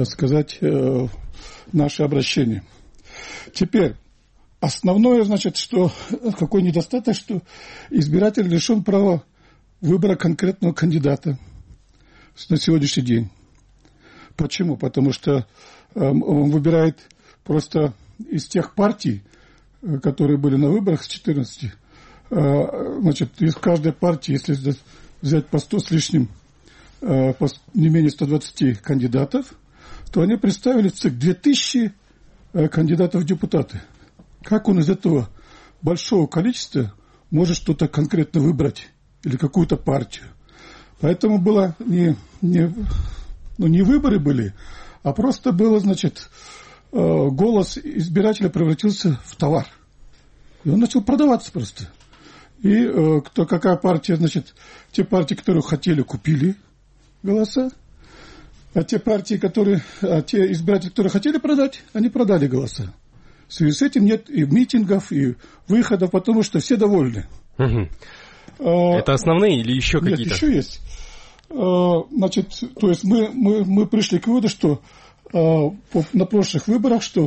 наши обращения. Теперь, основное, какой недостаток, что избиратель лишен права выбора конкретного кандидата на сегодняшний день. Почему? Потому что он выбирает просто из тех партий, которые были на выборах с 14. Значит, из каждой партии, если взять по 100 с лишним, не менее 120 кандидатов, то они представили в ЦИК 2000 кандидатов в депутаты. Как он из этого большого количества может что-то конкретно выбрать или какую-то партию? Поэтому было не выборы были, а просто было, значит, голос избирателя превратился в товар. И он начал продаваться просто. И какая партия, значит, те партии, которые хотели, купили голоса, а те избиратели, которые хотели продать, они продали голоса. В связи с этим нет и митингов, и выходов, потому что все довольны. Это основные или еще какие-то? Нет, еще есть. Значит, то есть мы пришли к выводу, что на прошлых выборах, что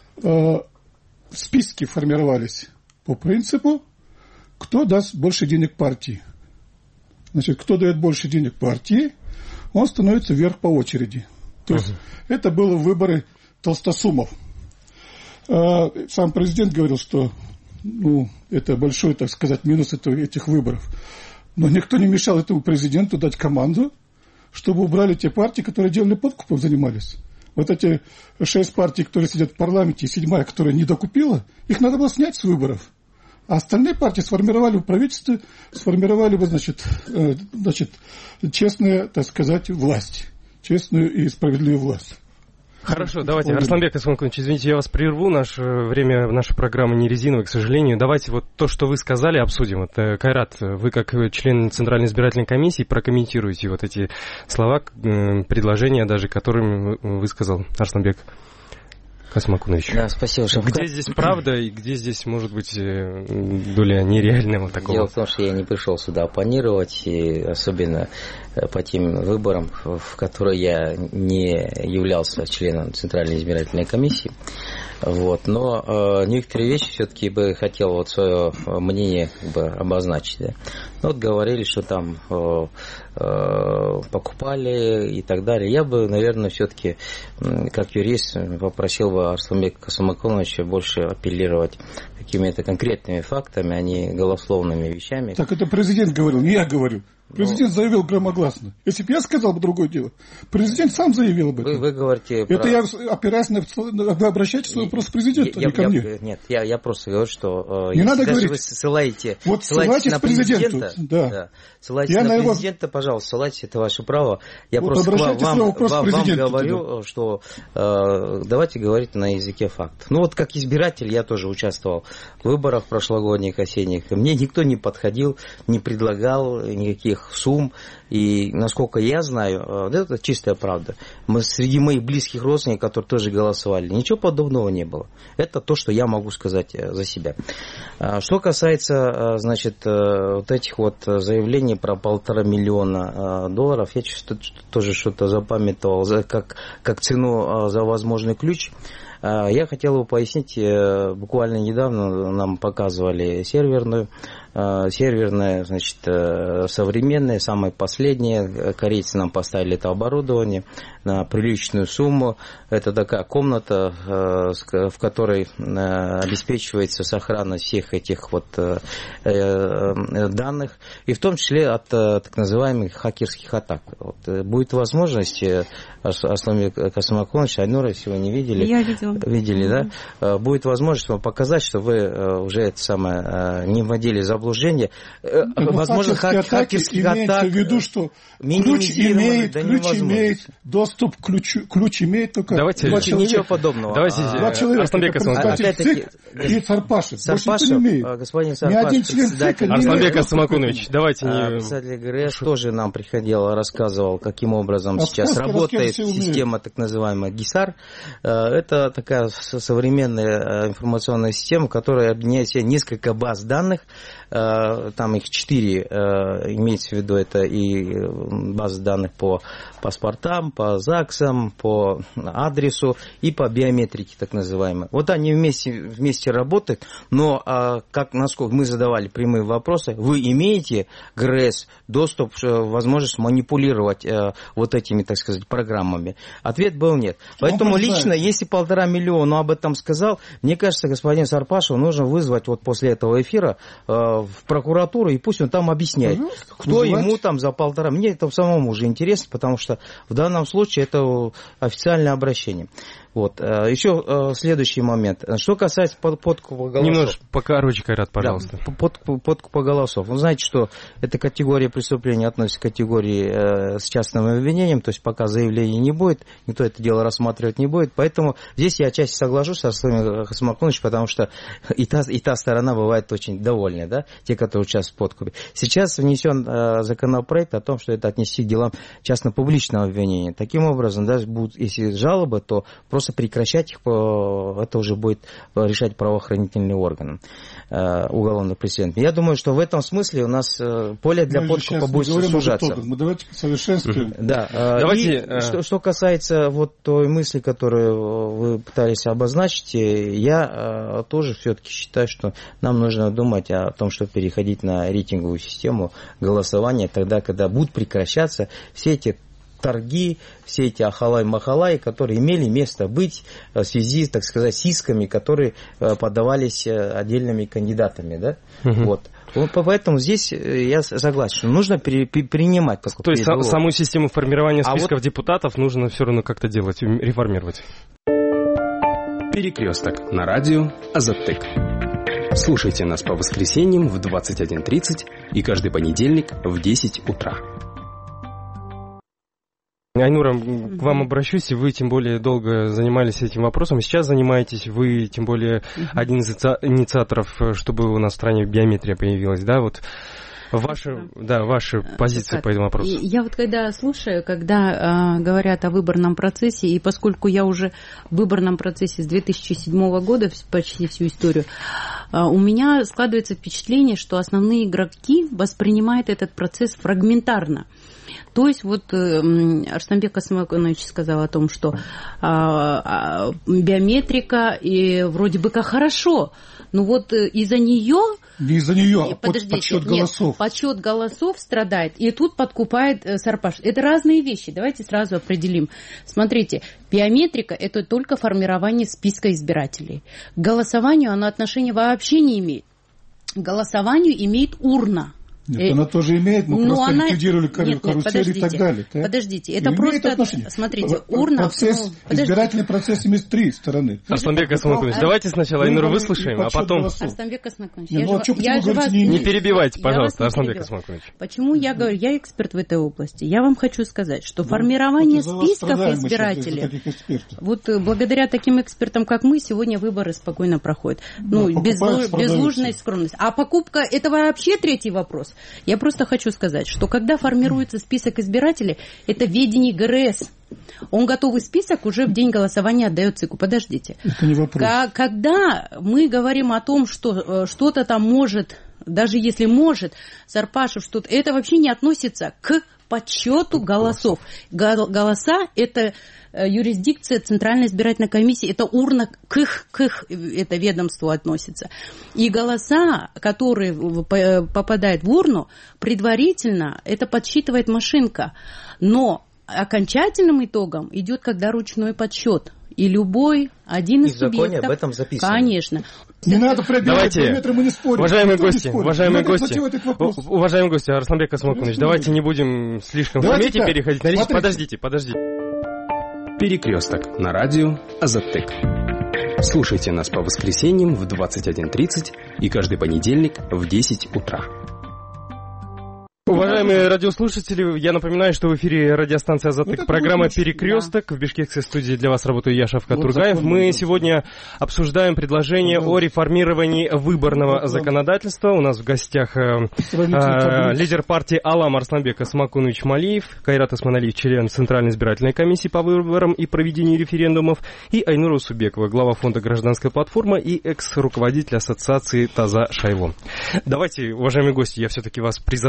списки формировались по принципу, кто даст больше денег партии. Значит, кто дает больше денег партии, он становится вверх по очереди. То есть это было выборы толстосумов. Сам президент говорил, что это большой, так сказать, минус этих выборов. Но никто не мешал этому президенту дать команду, чтобы убрали те партии, которые делали подкупом, занимались. Вот эти 6 партий, которые сидят в парламенте, и 7-я, которая не докупила, их надо было снять с выборов. А остальные партии сформировали в правительстве, сформировали бы, значит, честную, так сказать, власть. Честную и справедливую власть. Хорошо, давайте, Арсланбек Асмакунович, извините, я вас прерву, время нашей программы не резиновое, к сожалению. Давайте вот то, что вы сказали, обсудим. Вот, Кайрат, вы как член Центральной избирательной комиссии прокомментируете вот эти слова, предложения даже, которыми высказал Арсланбек Асмакунович. Да, спасибо, Шавкат. Где здесь правда и где здесь, может быть, доля нереального такого? Дело в том, что я не пришел сюда оппонировать, и особенно по тем выборам, в которые я не являлся членом Центральной избирательной комиссии. Вот. Но некоторые вещи все-таки бы хотел вот свое мнение обозначить. Да. Вот говорили, что там покупали и так далее. Я бы, наверное, все-таки, как юрист, попросил бы Арсланбека Асмакуновича больше апеллировать какими-то конкретными фактами, а не голословными вещами. Так это президент говорил, не я говорю. Президент заявил громогласно. Если бы я сказал бы другое дело, президент сам заявил об этом. Вы говорите... Это я опираюсь на... Вы обращаетесь к вопросу президента, не ко мне. Нет, я просто говорю, что... Не надо говорить. Вы ссылаетесь на президента. Да. Ссылайтесь на президента, пожалуйста, ссылайтесь, это ваше право. Я вот просто вам говорю, туда. что давайте говорить на языке фактов. Ну вот как избиратель я тоже участвовал в выборах прошлогодних, осенних. Мне никто не подходил, не предлагал никаких сумм. И, насколько я знаю, это чистая правда. Среди моих близких родственников, которые тоже голосовали, ничего подобного не было. Это то, что я могу сказать за себя. Что касается, значит, вот этих вот заявлений про $1,5 миллиона долларов, я тоже что-то запамятовал как цену за возможный ключ. Я хотел бы пояснить, буквально недавно нам показывали серверная, значит, современная, самая последняя. Корейцы нам поставили это оборудование на приличную сумму. Это такая комната, в которой обеспечивается сохранность всех этих вот данных, и в том числе от так называемых хакерских атак. Вот, будет возможность, Арсланбек Асмакунович, Айнура, если вы не видели. Я видела. Видели, да? Будет возможность вам показать, что вы уже это самое не вводили в заблуждение. Возможно, хакерских атак. Имеется в виду, что ключ имеет доступ к ключ имеет только два человека. Ничего подобного. Давайте, два человека. Арсланбек Асмакунович. И Сарпашев. Господин Сарпашев. Арсланбек Асмакунович, давайте не... Председатель ГРС тоже нам приходил, рассказывал, каким образом сейчас работает система, так называемая ГИСАР. Это такая современная информационная система, которая объединяет в себе несколько баз данных. Там их 4, имеется в виду, это и базы данных по паспортам, по ЗАГСам, по адресу и по биометрике, так называемой. Вот они вместе работают, но насколько мы задавали прямые вопросы, вы имеете ГРЭС, доступ, возможность манипулировать вот этими, так сказать, программами? Ответ был нет. Поэтому лично, если 1,5 миллиона об этом сказал, мне кажется, господин Сарпашев нужно вызвать вот после этого эфира в прокуратуру, и пусть он там объясняет, кто ему там за 1,5. Мне это самому уже интересно, потому что в данном случае это официальное обращение. Вот. Еще следующий момент. Что касается подкупа голосов. Немножко покороче, Кайрат, пожалуйста. Да, подкупа голосов. Вы знаете, что эта категория преступления относится к категории с частным обвинением, то есть пока заявления не будет, никто это дело рассматривать не будет. Поэтому здесь я отчасти соглашусь со Арсланом Хасмакуновичем, потому что и та сторона бывает очень довольна, да, те, которые участвуют в подкупе. Сейчас внесен законопроект о том, что это отнести к делам частно-публичного обвинения. Таким образом, даже будут, если жалобы, то просто прекращать их, это уже будет решать правоохранительные органы уголовных преследований. Я думаю, что в этом смысле у нас поле для подкупа будет сужаться. Мы давайте совершенствуем. Да. Что касается вот той мысли, которую вы пытались обозначить, я тоже все-таки считаю, что нам нужно думать о том, чтобы переходить на рейтинговую систему голосования, тогда, когда будут прекращаться все эти торги, все эти ахалай-махалай, которые имели место быть в связи, так сказать, с исками, которые подавались отдельными кандидатами. Да? Вот. Поэтому здесь я согласен, что нужно принимать. То есть саму систему формирования списков депутатов нужно все равно как-то делать, реформировать. Перекресток на радио Азаттык. Слушайте нас по воскресеньям в 21:30 и каждый понедельник в 10 утра. Айнура, к вам обращусь, и вы тем более долго занимались этим вопросом. Сейчас занимаетесь, вы тем более один из инициаторов, чтобы у нас в стране биометрия появилась, да? Вот ваша позиция по этому вопросу. Я вот когда слушаю, когда говорят о выборном процессе, и поскольку я уже в выборном процессе с 2007 года, почти всю историю, у меня складывается впечатление, что основные игроки воспринимают этот процесс фрагментарно. То есть вот Арсланбек Касымакунович сказал о том, что биометрика и вроде бы как хорошо, но вот из-за нее... Не из-за нее, а подсчет голосов. Нет, подсчет голосов страдает, и тут подкупает Сарпаш. Это разные вещи, давайте сразу определим. Смотрите, биометрика – это только формирование списка избирателей. К голосованию оно отношения вообще не имеет. К голосованию имеет урна. Нет, она тоже имеет, мы просто ликвидировали карусель и так далее. Так? Подождите, это просто, отношение. Смотрите, урна... Избирательный процесс имеет 3 стороны. Арсланбек Касымакунович, давайте сначала Айнуру выслушаем, а потом... Арсланбек Касымакунович, не перебивайте, пожалуйста, Арсланбек Касымакунович. Почему я говорю, я эксперт в этой области. Я вам хочу сказать, что формирование списков избирателей, вот благодаря таким экспертам, как мы, сегодня выборы спокойно проходят. Без ложной скромности. А покупка, это вообще третий вопрос. Я просто хочу сказать, что когда формируется список избирателей, это ведение ГРС. Он готовый список уже в день голосования отдает ЦИКу. Подождите. Это не вопрос. Когда мы говорим о том, что что-то там может, даже если может, Сарпашев что-то, это вообще не относится к подсчету голосов. Голоса – это юрисдикция Центральной избирательной комиссии, это урна к их это ведомству относится. И голоса, которые попадают в урну, предварительно это подсчитывает машинка. Но окончательным итогом идет когда ручной подсчет. И любой один из субъектов... в законе об этом записано. Конечно. Не надо пробивать километры, мы не спорим. Уважаемые гости, Арсланбек Касымакунович, давайте не будем слишком в комете переходить. Подождите. Перекресток на радио Азаттык. Слушайте нас по воскресеньям в 21:30 и каждый понедельник в 10 утра. Уважаемые радиослушатели, я напоминаю, что в эфире радиостанция «Азаттык», программа «Перекресток». В бишкекской студии для вас работаю я, Шавкат Тургаев. Мы сегодня обсуждаем предложение о реформировании выборного законодательства. У нас в гостях лидер партии «Алам» Арсланбек Касымакунович Малиев, Кайрат Осмоналиев, член Центральной избирательной комиссии по выборам и проведению референдумов, и Айнура Усубекова, глава фонда «Гражданская платформа» и экс-руководитель ассоциации «Таза Шайвон». Давайте, уважаемые гости, я все-таки вас призову к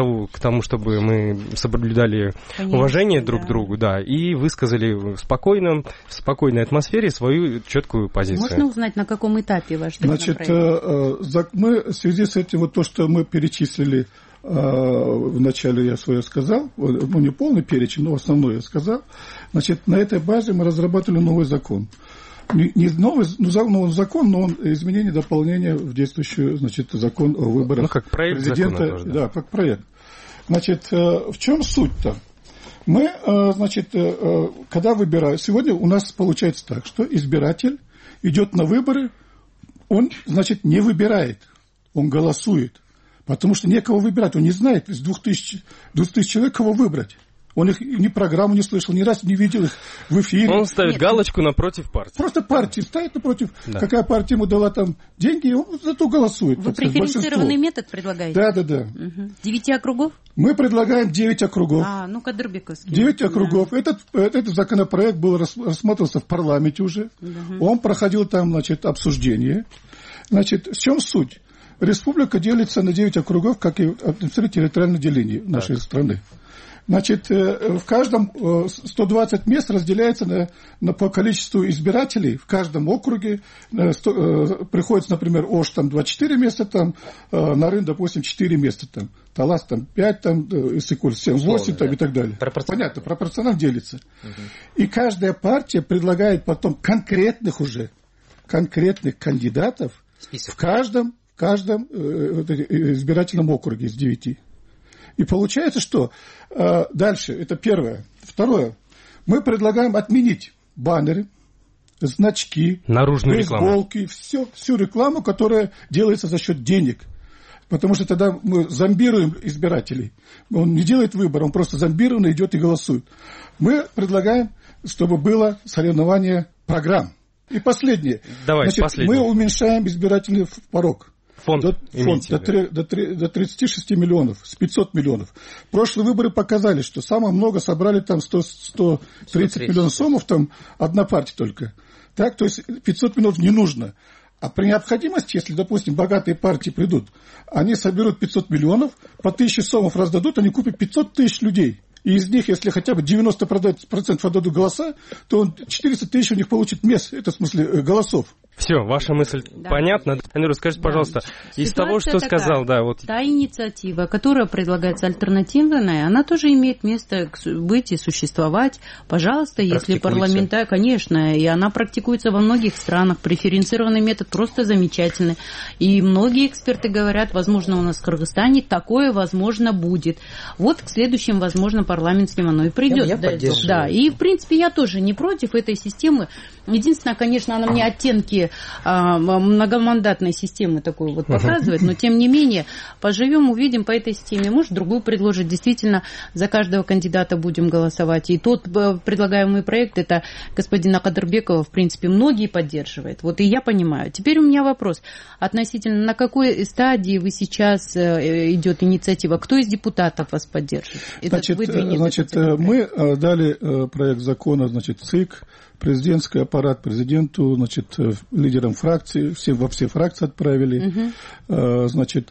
тому, чтобы мы соблюдали уважение друг к другу, да, и высказали в спокойной атмосфере свою четкую позицию. Можно узнать, на каком этапе ваш законопроект? Значит, мы в связи с этим, вот то, что мы перечислили, вначале я свое сказал, ну не полный перечень, но основное я сказал, значит, на этой базе мы разрабатывали новый закон. Не новый закон, но он изменение, дополнение в действующий, значит, закон о выборах как проект президента. Тоже, да, как проект. Значит, в чем суть-то? Мы, значит, когда выбираем, сегодня у нас получается так, что избиратель идет на выборы, он, значит, не выбирает, он голосует, потому что некого выбирать, он не знает из 2000 человек, кого выбрать. Он их ни программу не слышал, ни раз не видел их в эфире. Он ставит галочку напротив партии. Просто партии ставит напротив. Да. Какая партия ему дала там деньги, он зато голосует. Вы преференцированный метод предлагаете? Да. Угу. 9 округов? Мы предлагаем 9 округов. Ну Кадырбековский. 9 округов. Да. Этот законопроект был рассматривался в парламенте уже. Угу. Он проходил там, значит, обсуждение. Значит, в чем суть? Республика делится на 9 округов, как и территориальное деление нашей страны. Значит, в каждом 120 мест разделяется по количеству избирателей. В каждом округе приходится, например, Ош, там 24 места, там, Нарын, допустим, 4 места, там, Талас, там, 5, там, Иссык-Куль, 7, 8, там, и так далее. Понятно, пропорционально делится. И каждая партия предлагает потом конкретных кандидатов в каждом избирательном округе из 9. И получается, что дальше, это первое. Второе, мы предлагаем отменить баннеры, значки, бейсболки, всю рекламу, которая делается за счет денег. Потому что тогда мы зомбируем избирателей. Он не делает выбор, он просто зомбированно идет и голосует. Мы предлагаем, чтобы было соревнование программ. И последнее. Мы уменьшаем избирательный порог. Фонд до 36 миллионов, с 500 миллионов. Прошлые выборы показали, что самое много собрали там 130 миллионов сомов, там одна партия только. Так, то есть 500 миллионов не нужно. А при необходимости, если, допустим, богатые партии придут, они соберут 500 миллионов, по 1000 сомов раздадут, они купят 500 тысяч людей. И из них, если хотя бы 90% отдадут голоса, то 400 тысяч у них получит мест, это в смысле голосов. Все, ваша мысль понятна. Анюра, скажите, пожалуйста, из того, что сказал, Та инициатива, которая предлагается альтернативная, она тоже имеет место быть и существовать. Пожалуйста, если парламентарий, конечно, и она практикуется во многих странах. Преференцированный метод просто замечательный. И многие эксперты говорят, возможно, у нас в Кыргызстане такое, возможно, будет. Вот к следующим, возможно, парламентским оно и придет. Я поддерживаю. Да, и, в принципе, я тоже не против этой системы. Единственное, конечно, она мне оттенки многомандатной системы такой вот показывает, но тем не менее, поживем, увидим по этой системе. Может, другую предложить. Действительно, за каждого кандидата будем голосовать. И тот предлагаемый проект, это господина Кадырбекова, в принципе, многие поддерживают. Вот и я понимаю. Теперь у меня вопрос. Относительно, на какой стадии вы сейчас идет инициатива? Кто из депутатов вас поддерживает? Значит, мы дали проект закона, значит, ЦИК, президентский аппарат, президенту, значит, лидерам фракции, во все фракции отправили. Значит,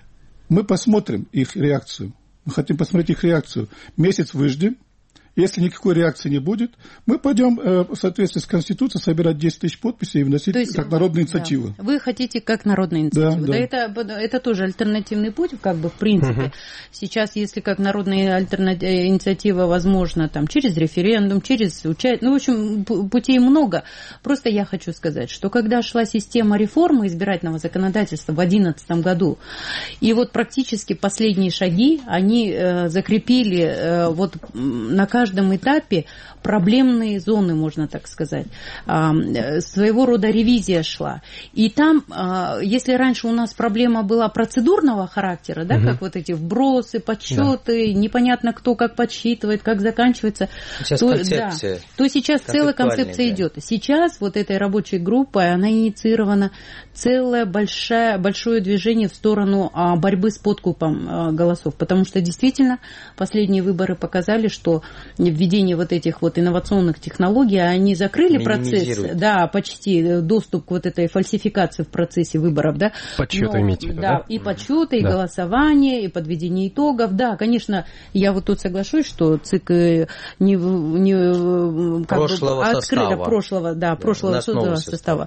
мы посмотрим их реакцию. Мы хотим посмотреть их реакцию. Месяц выждем. Если никакой реакции не будет, мы пойдем в соответствии с Конституцией собирать 10 тысяч подписей и вносить как народную инициативу. Да. Вы хотите как народную инициативу. Да. Это тоже альтернативный путь, как бы в принципе. Сейчас, если как народная инициатива возможно, там, через референдум, через в общем, путей много. Просто я хочу сказать, что когда шла система реформы избирательного законодательства в 2011 году, и вот практически последние шаги, они закрепили вот на каждом этапе проблемные зоны, можно так сказать. Своего рода ревизия шла. И там, если раньше у нас проблема была процедурного характера, да, как вот эти вбросы, подсчеты, непонятно кто как подсчитывает, как заканчивается, то сейчас целая концепция идет. Сейчас вот этой рабочей группой, она инициирована целое большое движение в сторону борьбы с подкупом голосов. Потому что действительно последние выборы показали, что введения вот этих вот инновационных технологий, они закрыли процесс, да, почти доступ к вот этой фальсификации в процессе выборов, да. Подсчеты имеете в виду, да? И подсчеты, и голосование, и подведение итогов, да, конечно, я вот тут соглашусь, что ЦИК прошлого состава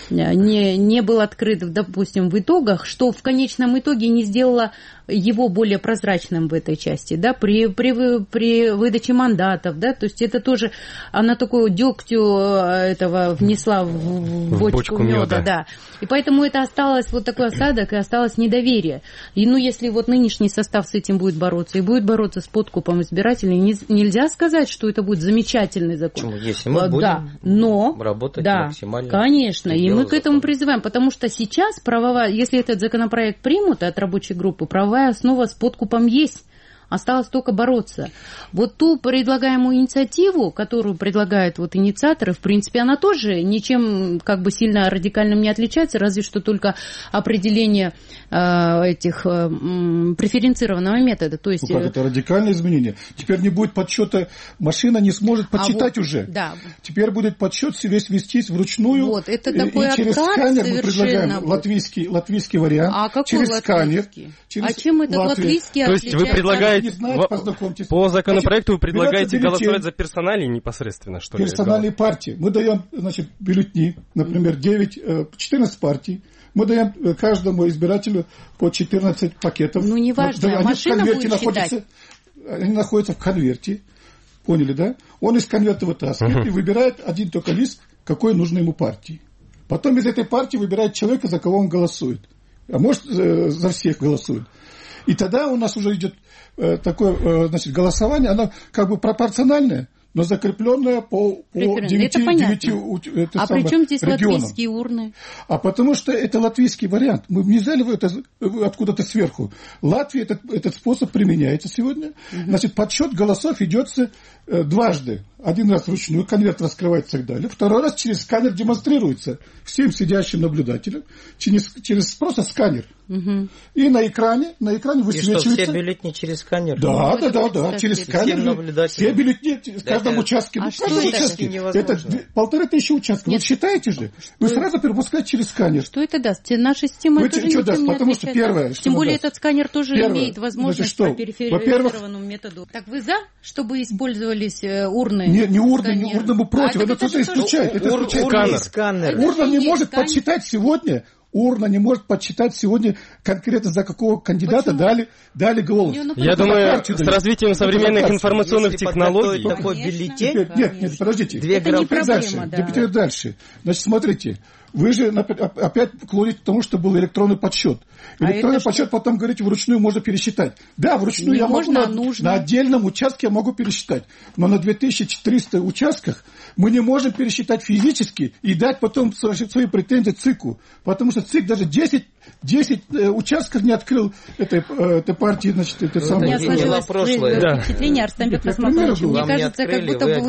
не был открыт, допустим, в итогах, что в конечном итоге не сделало его более прозрачным в этой части, да, при выдаче мандатов, да, то есть это тоже, она такую дегтю этого внесла в бочку меда, да, и поэтому это осталось вот такой осадок, и осталось недоверие. И, ну, если вот нынешний состав с этим будет бороться, и будет бороться с подкупом избирателей, нельзя сказать, что это будет замечательный закон. Почему? Если мы будем работать максимально. Конечно, и мы к этому призываем, потому что сейчас правовая, если этот законопроект примут от рабочей группы, правовая основа с подкупом есть. Осталось только бороться. Вот ту предлагаемую инициативу, которую предлагают вот инициаторы, в принципе, она тоже ничем как бы сильно радикальным не отличается, разве что только определение этих преференцированного метода. То есть, как это радикальное изменение? Теперь не будет подсчета, машина не сможет подсчитать уже. Да. Теперь будет подсчет весь вестись вручную. Вот, это такой и через сканер мы предлагаем латвийский вариант. А какой через латвийский? Сканер. А чем этот латвийский отличается? То есть вы предлагаете по законопроекту вы предлагаете голосовать за персоналии непосредственно, что ли? Персональные партии. Мы даем, значит, бюллетени, например, 14 партий. Мы даем каждому избирателю по 14 пакетов. Ну, неважно, машина будет считать. Они находятся в конверте. Поняли, да? Он из конверта вытаскивает и выбирает один только лист, какой нужно ему партии. Потом из этой партии выбирает человека, за кого он голосует. А может, за всех голосует. И тогда у нас уже идет такое, значит, голосование, оно как бы пропорциональное, но закрепленное по 9 при чем здесь регионам. латвийские урны? А потому что это латвийский вариант. Мы не взяли это откуда-то сверху. Латвия этот способ применяется сегодня. Значит, подсчет голосов идется дважды. Один раз вручную, конверт раскрывается и так далее. Второй раз через сканер демонстрируется всем сидящим наблюдателям. Через просто сканер. И на экране высвечивается. И что, все бюллетени через сканер? Да, через сканер. Все бюллетени в каждом участке. А в каждом участке. Это 1500 участков. Вы считаете же? Вы сразу перепускаете через сканер. Что это даст? Наша система это же ничем не потому что первое, тем более этот сканер тоже имеет возможность по периферизированному методу. Так вы за, чтобы использовались урны? Не урны мы против. Это тоже исключает. Сканер. Урна не может подсчитать сегодня. Урна не может подсчитать сегодня конкретно, за какого кандидата дали голос. Я думаю, с развитием современных информационных технологий... Такой бюллетень... Нет, подождите. Это не проблема, Теперь дальше. Значит, смотрите. Вы же опять клоните к тому, что был электронный подсчет. Электронный подсчет потом, говорите, вручную можно пересчитать. Да, вручную я могу на отдельном участке я могу пересчитать. Но на 2400 участках мы не можем пересчитать физически и дать потом свои претензии ЦИКу. Потому что ЦИК даже 10 участков не открыл этой партии, значит, это самое. У меня сложилось впечатление, Арстамбек Расматович, мне кажется, как будто бы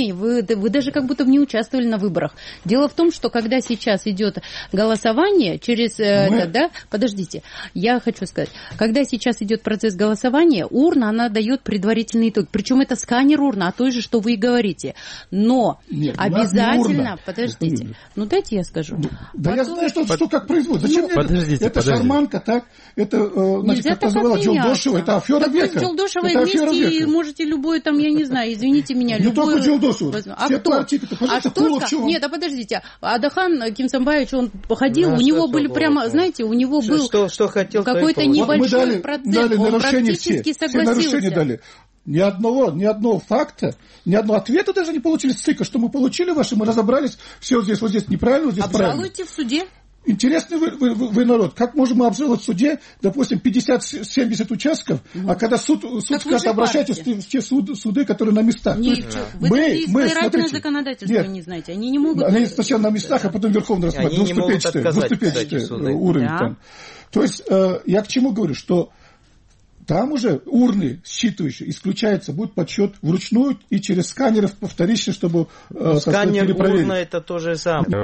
вы даже как будто бы не участвовали на выборах. Дело в том, что когда сейчас идет голосование через подождите, я хочу сказать, когда сейчас идет процесс голосования, урна, она дает предварительный итог. Причем это сканер урна, а то же, что вы и говорите. Но обязательно, подождите, дайте я скажу. Да я знаю, что как производит. Зачем мне это шарманка, так? Это, значит, как называла Джолдошева, это афера века. Вы с Джолдошевой вместе можете любой там, я не знаю, извините меня, не любой... Не только Джолдошева, все партии, пожалуйста, Кулов. Нет, подождите, Адахан Кимсамбаевич, он походил, у него были прямо, знаете, у него был какой-то небольшой процент, он практически согласился. Ни одного факта, ни одного ответа даже не получили с ЦИКа, что мы получили ваши, мы разобрались, все вот здесь неправильно, вот здесь правильно. Обжалуйте в суде. Интересный вы народ. Как можем мы обжаловать в суде, допустим, 50-70 участков, а когда суд скажет, обращайтесь в те суды, которые на местах. Нет, вы избирательное законодательство не знаете. Они не могут... Они сначала на местах, а потом Верховный рассматривает. Двуступенчатый уровень там. То есть я к чему говорю, что там уже урны считывающие исключаются, будет подсчет вручную и через сканеры вторично, чтобы сканер, урна, это то же самое.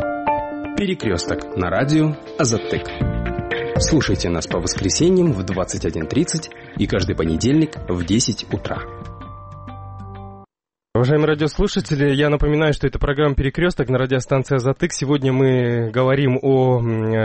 Перекресток на радио Азаттык. Слушайте нас по воскресеньям в 21:30 и каждый понедельник в 10 утра. Уважаемые радиослушатели, я напоминаю, что это программа «Перекресток» на радиостанции «Азатык». Сегодня мы говорим о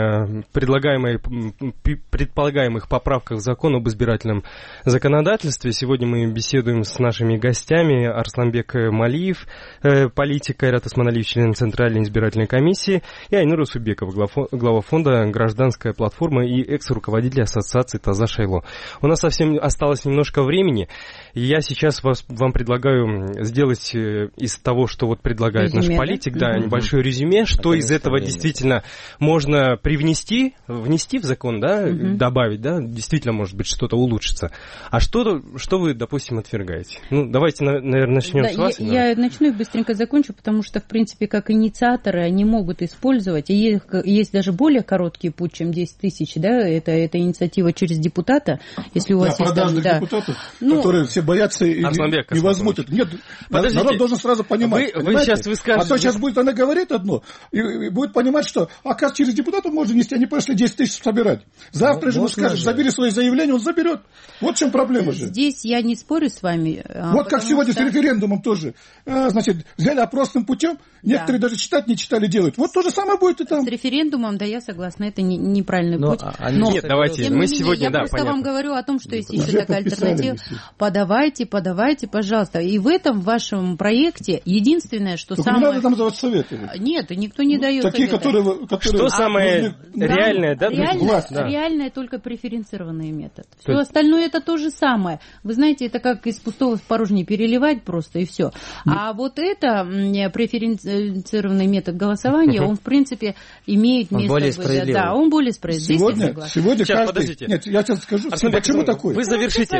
предполагаемых поправках в закон об избирательном законодательстве. Сегодня мы беседуем с нашими гостями: Арсланбек Малиев, политик, Кайрат Осмоналиев, член Центральной избирательной комиссии, и Айнур Усубеков, глава фонда «Гражданская платформа» и экс-руководитель ассоциации «Таза Шайло». У нас совсем осталось немножко времени, и я сейчас вам предлагаю сделать из того, что вот предлагает резюме, наш политик, да, небольшое резюме, что из этого действительно можно внести в закон, да, добавить, да, действительно, может быть, что-то улучшится. А что вы, допустим, отвергаете? Ну, давайте, наверное, начнем с вас. Я начну и быстренько закончу, потому что, в принципе, как инициаторы, они могут использовать, и есть даже более короткий путь, чем 10 тысяч, да, это инициатива через депутата, если у вас есть продажных депутатов, которые все боятся и не возьмут это. Нет, народ должен сразу понимать. Вы сейчас выскажете. А то сейчас будет, она говорит одно, и будет понимать, что, оказывается, через депутатов можно нести, они пошли 10 тысяч собирать. Завтра же, скажешь, забери свои заявления, он заберет. Вот в чем проблема же. Здесь я не спорю с вами. Вот как сегодня с референдумом тоже. Значит, взяли опросным путем, некоторые даже читать не читали, делают. Вот то же самое будет и там. С референдумом, да, я согласна, это неправильный путь. Нет, давайте, мы сегодня, я просто вам говорю о том, что есть еще такая альтернатива. Подавайте, пожалуйста. И в этом вашем проекте единственное, что только самое... не надо там давать советы. Нет, никто не дает такие, советы. Которые... Что самое реальное, да? Реальное только преференцированный метод. Все остальное это то же самое. Вы знаете, это как из пустого в порожнее переливать просто и все. А вот это преференцированный метод голосования, он в принципе имеет место быть. Да, он более справедливый. Сегодня каждый... Нет, я сейчас скажу, почему такой. Вы завершите.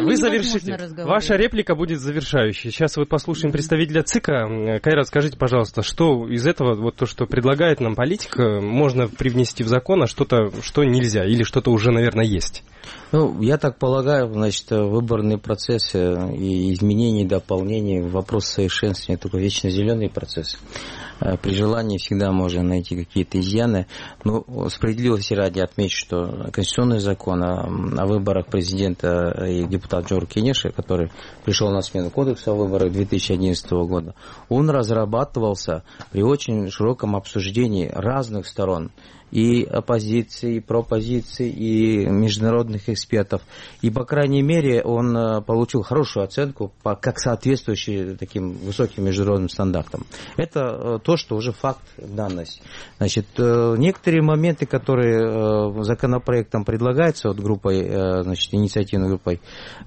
Ваша реплика будет завершающей. Сейчас вот послушаем представителя ЦИКа. Кайрат, скажите, пожалуйста, что из этого, вот то, что предлагает нам политик, можно привнести в закон, а что-то, что нельзя, или что-то уже, наверное, есть? Ну, я так полагаю, значит, выборный процесс и изменения, дополнения, вопрос совершенствования, такой вечно зеленый процесс. При желании всегда можно найти какие-то изъяны. Но справедливости ради отмечу, что конституционный закон о выборах президента и депутата Джору Кенеши, который пришел на смену кодекса о выборах 2011 года, он разрабатывался при очень широком обсуждении разных сторон. И оппозиции, и пропозиции, и международных экспертов. И, по крайней мере, он получил хорошую оценку как соответствующий таким высоким международным стандартам. Это то, что уже факт, данность. Значит, некоторые моменты, которые законопроектом предлагаются вот группой, значит, инициативной группой,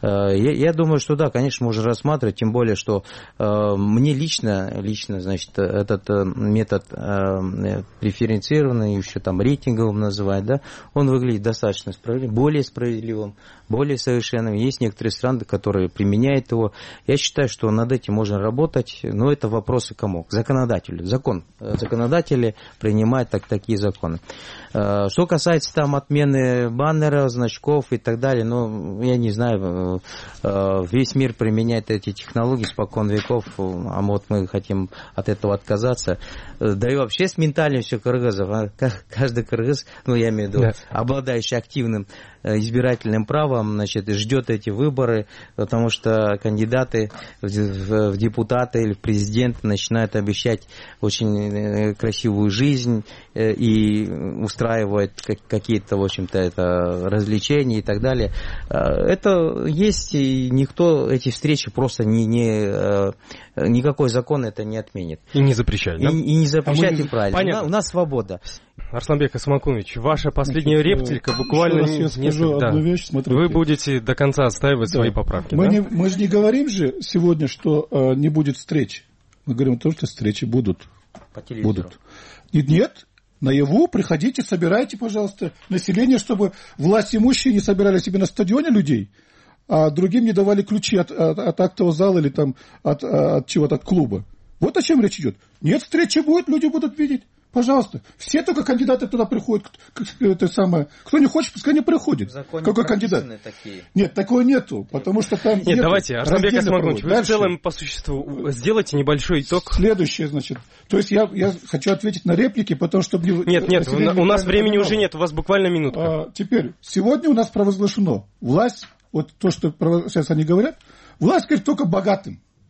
я думаю, что да, конечно, можно рассматривать, тем более, что мне лично, значит, этот метод преференцированный, еще там рейтинговым называют, да, он выглядит достаточно справедливым, более справедливым, более совершенным. Есть некоторые страны, которые применяют его. Я считаю, что над этим можно работать, но это вопросы кому? К законодателю. Законодатели принимают такие законы. Что касается там отмены баннеров, значков и так далее, ну, я не знаю, весь мир применяет эти технологии спокон веков, а вот мы хотим от этого отказаться. Да и вообще с ментальностью кыргызов, каждый кыргыз, ну, я имею в виду, обладающий активным избирательным правом, значит, ждет эти выборы, потому что кандидаты в депутаты или в президенты начинают обещать очень красивую жизнь и устраивают какие-то, в общем-то, это развлечения и так далее. Это есть, и никто эти встречи просто никакой закон это не отменит. И не запрещает, да? И не запрещает, и правильно. Понятно. У нас свобода. Арсланбек Исмакулович, ваша последняя реплика буквально одну вещь, смотрите. Вы будете до конца отстаивать свои поправки. Мы же не говорим же сегодня, что не будет встреч. Мы говорим о том, что встречи будут. По телевизору. Нет, наяву приходите, собирайте, пожалуйста, население, чтобы власть имущие не собирали себе на стадионе людей, а другим не давали ключи от актового зала или там от чего-то, от клуба. Вот о чем речь идет. Нет, встречи будет, люди будут видеть. Пожалуйста. Все только кандидаты туда приходят. Это самое. Кто не хочет, пускай не приходит. Какой кандидат? Такие. Нет, такого нету. Потому что там нет, давайте, Арсланбек Исмагулович, вы в целом по существу сделайте небольшой итог. Следующее, значит. То есть я хочу ответить на реплики, потому что... Нет, у нас времени уже нет, у вас буквально минутка. Теперь, сегодня у нас провозглашено власть, вот то, что сейчас они говорят, власть говорит только богатым.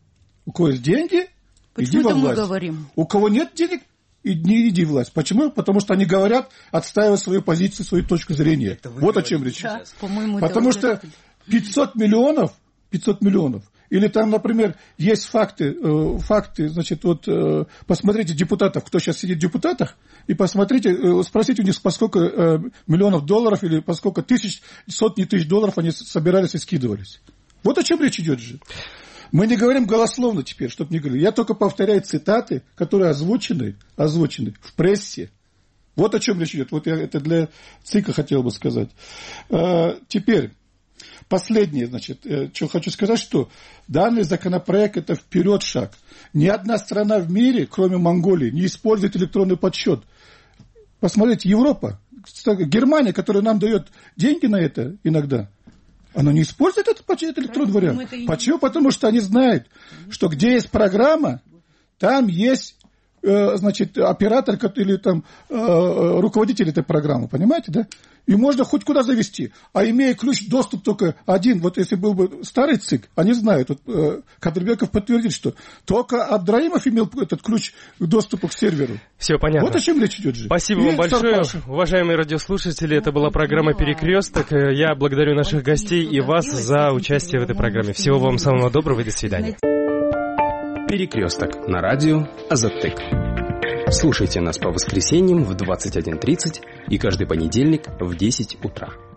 У кого есть деньги, иди во власть. У кого нет денег, не иди в власть. Почему? Потому что они говорят, отстаивая свою позицию, свою точку зрения. Вот о чем речь. Да, потому что 500 миллионов, или там, например, есть факты, значит, вот посмотрите депутатов, кто сейчас сидит в депутатах, и посмотрите, спросите у них, по сколько миллионов долларов или по сколько сотни тысяч долларов они собирались и скидывались. Вот о чем речь идет же. Мы не говорим голословно теперь, чтобы не говорили. Я только повторяю цитаты, которые озвучены в прессе. Вот о чем речь идет. Вот я это для ЦИКа хотел бы сказать. Теперь, последнее, значит, что хочу сказать, что данный законопроект – это вперед шаг. Ни одна страна в мире, кроме Монголии, не использует электронный подсчет. Посмотрите, Европа, Германия, которая нам дает деньги на это иногда, она не использует этот электронный вариант. Почему? Потому что они знают, что где есть программа, там есть, значит, оператор или там руководитель этой программы, понимаете, да? И можно хоть куда завести. А имея ключ, доступ только один, вот если был бы старый ЦИК, они знают, вот Кадырбеков подтвердит, что только Абдраимов имел этот ключ к доступу к серверу. Все понятно. Вот о чем речь идет же. Спасибо вам большое. Уважаемые радиослушатели, это была программа «Перекресток». Я благодарю наших гостей и вас за участие в этой программе. Всего вам самого доброго и до свидания. «Перекресток» на радио Азаттык. Слушайте нас по воскресеньям в 21:30 и каждый понедельник в 10 утра.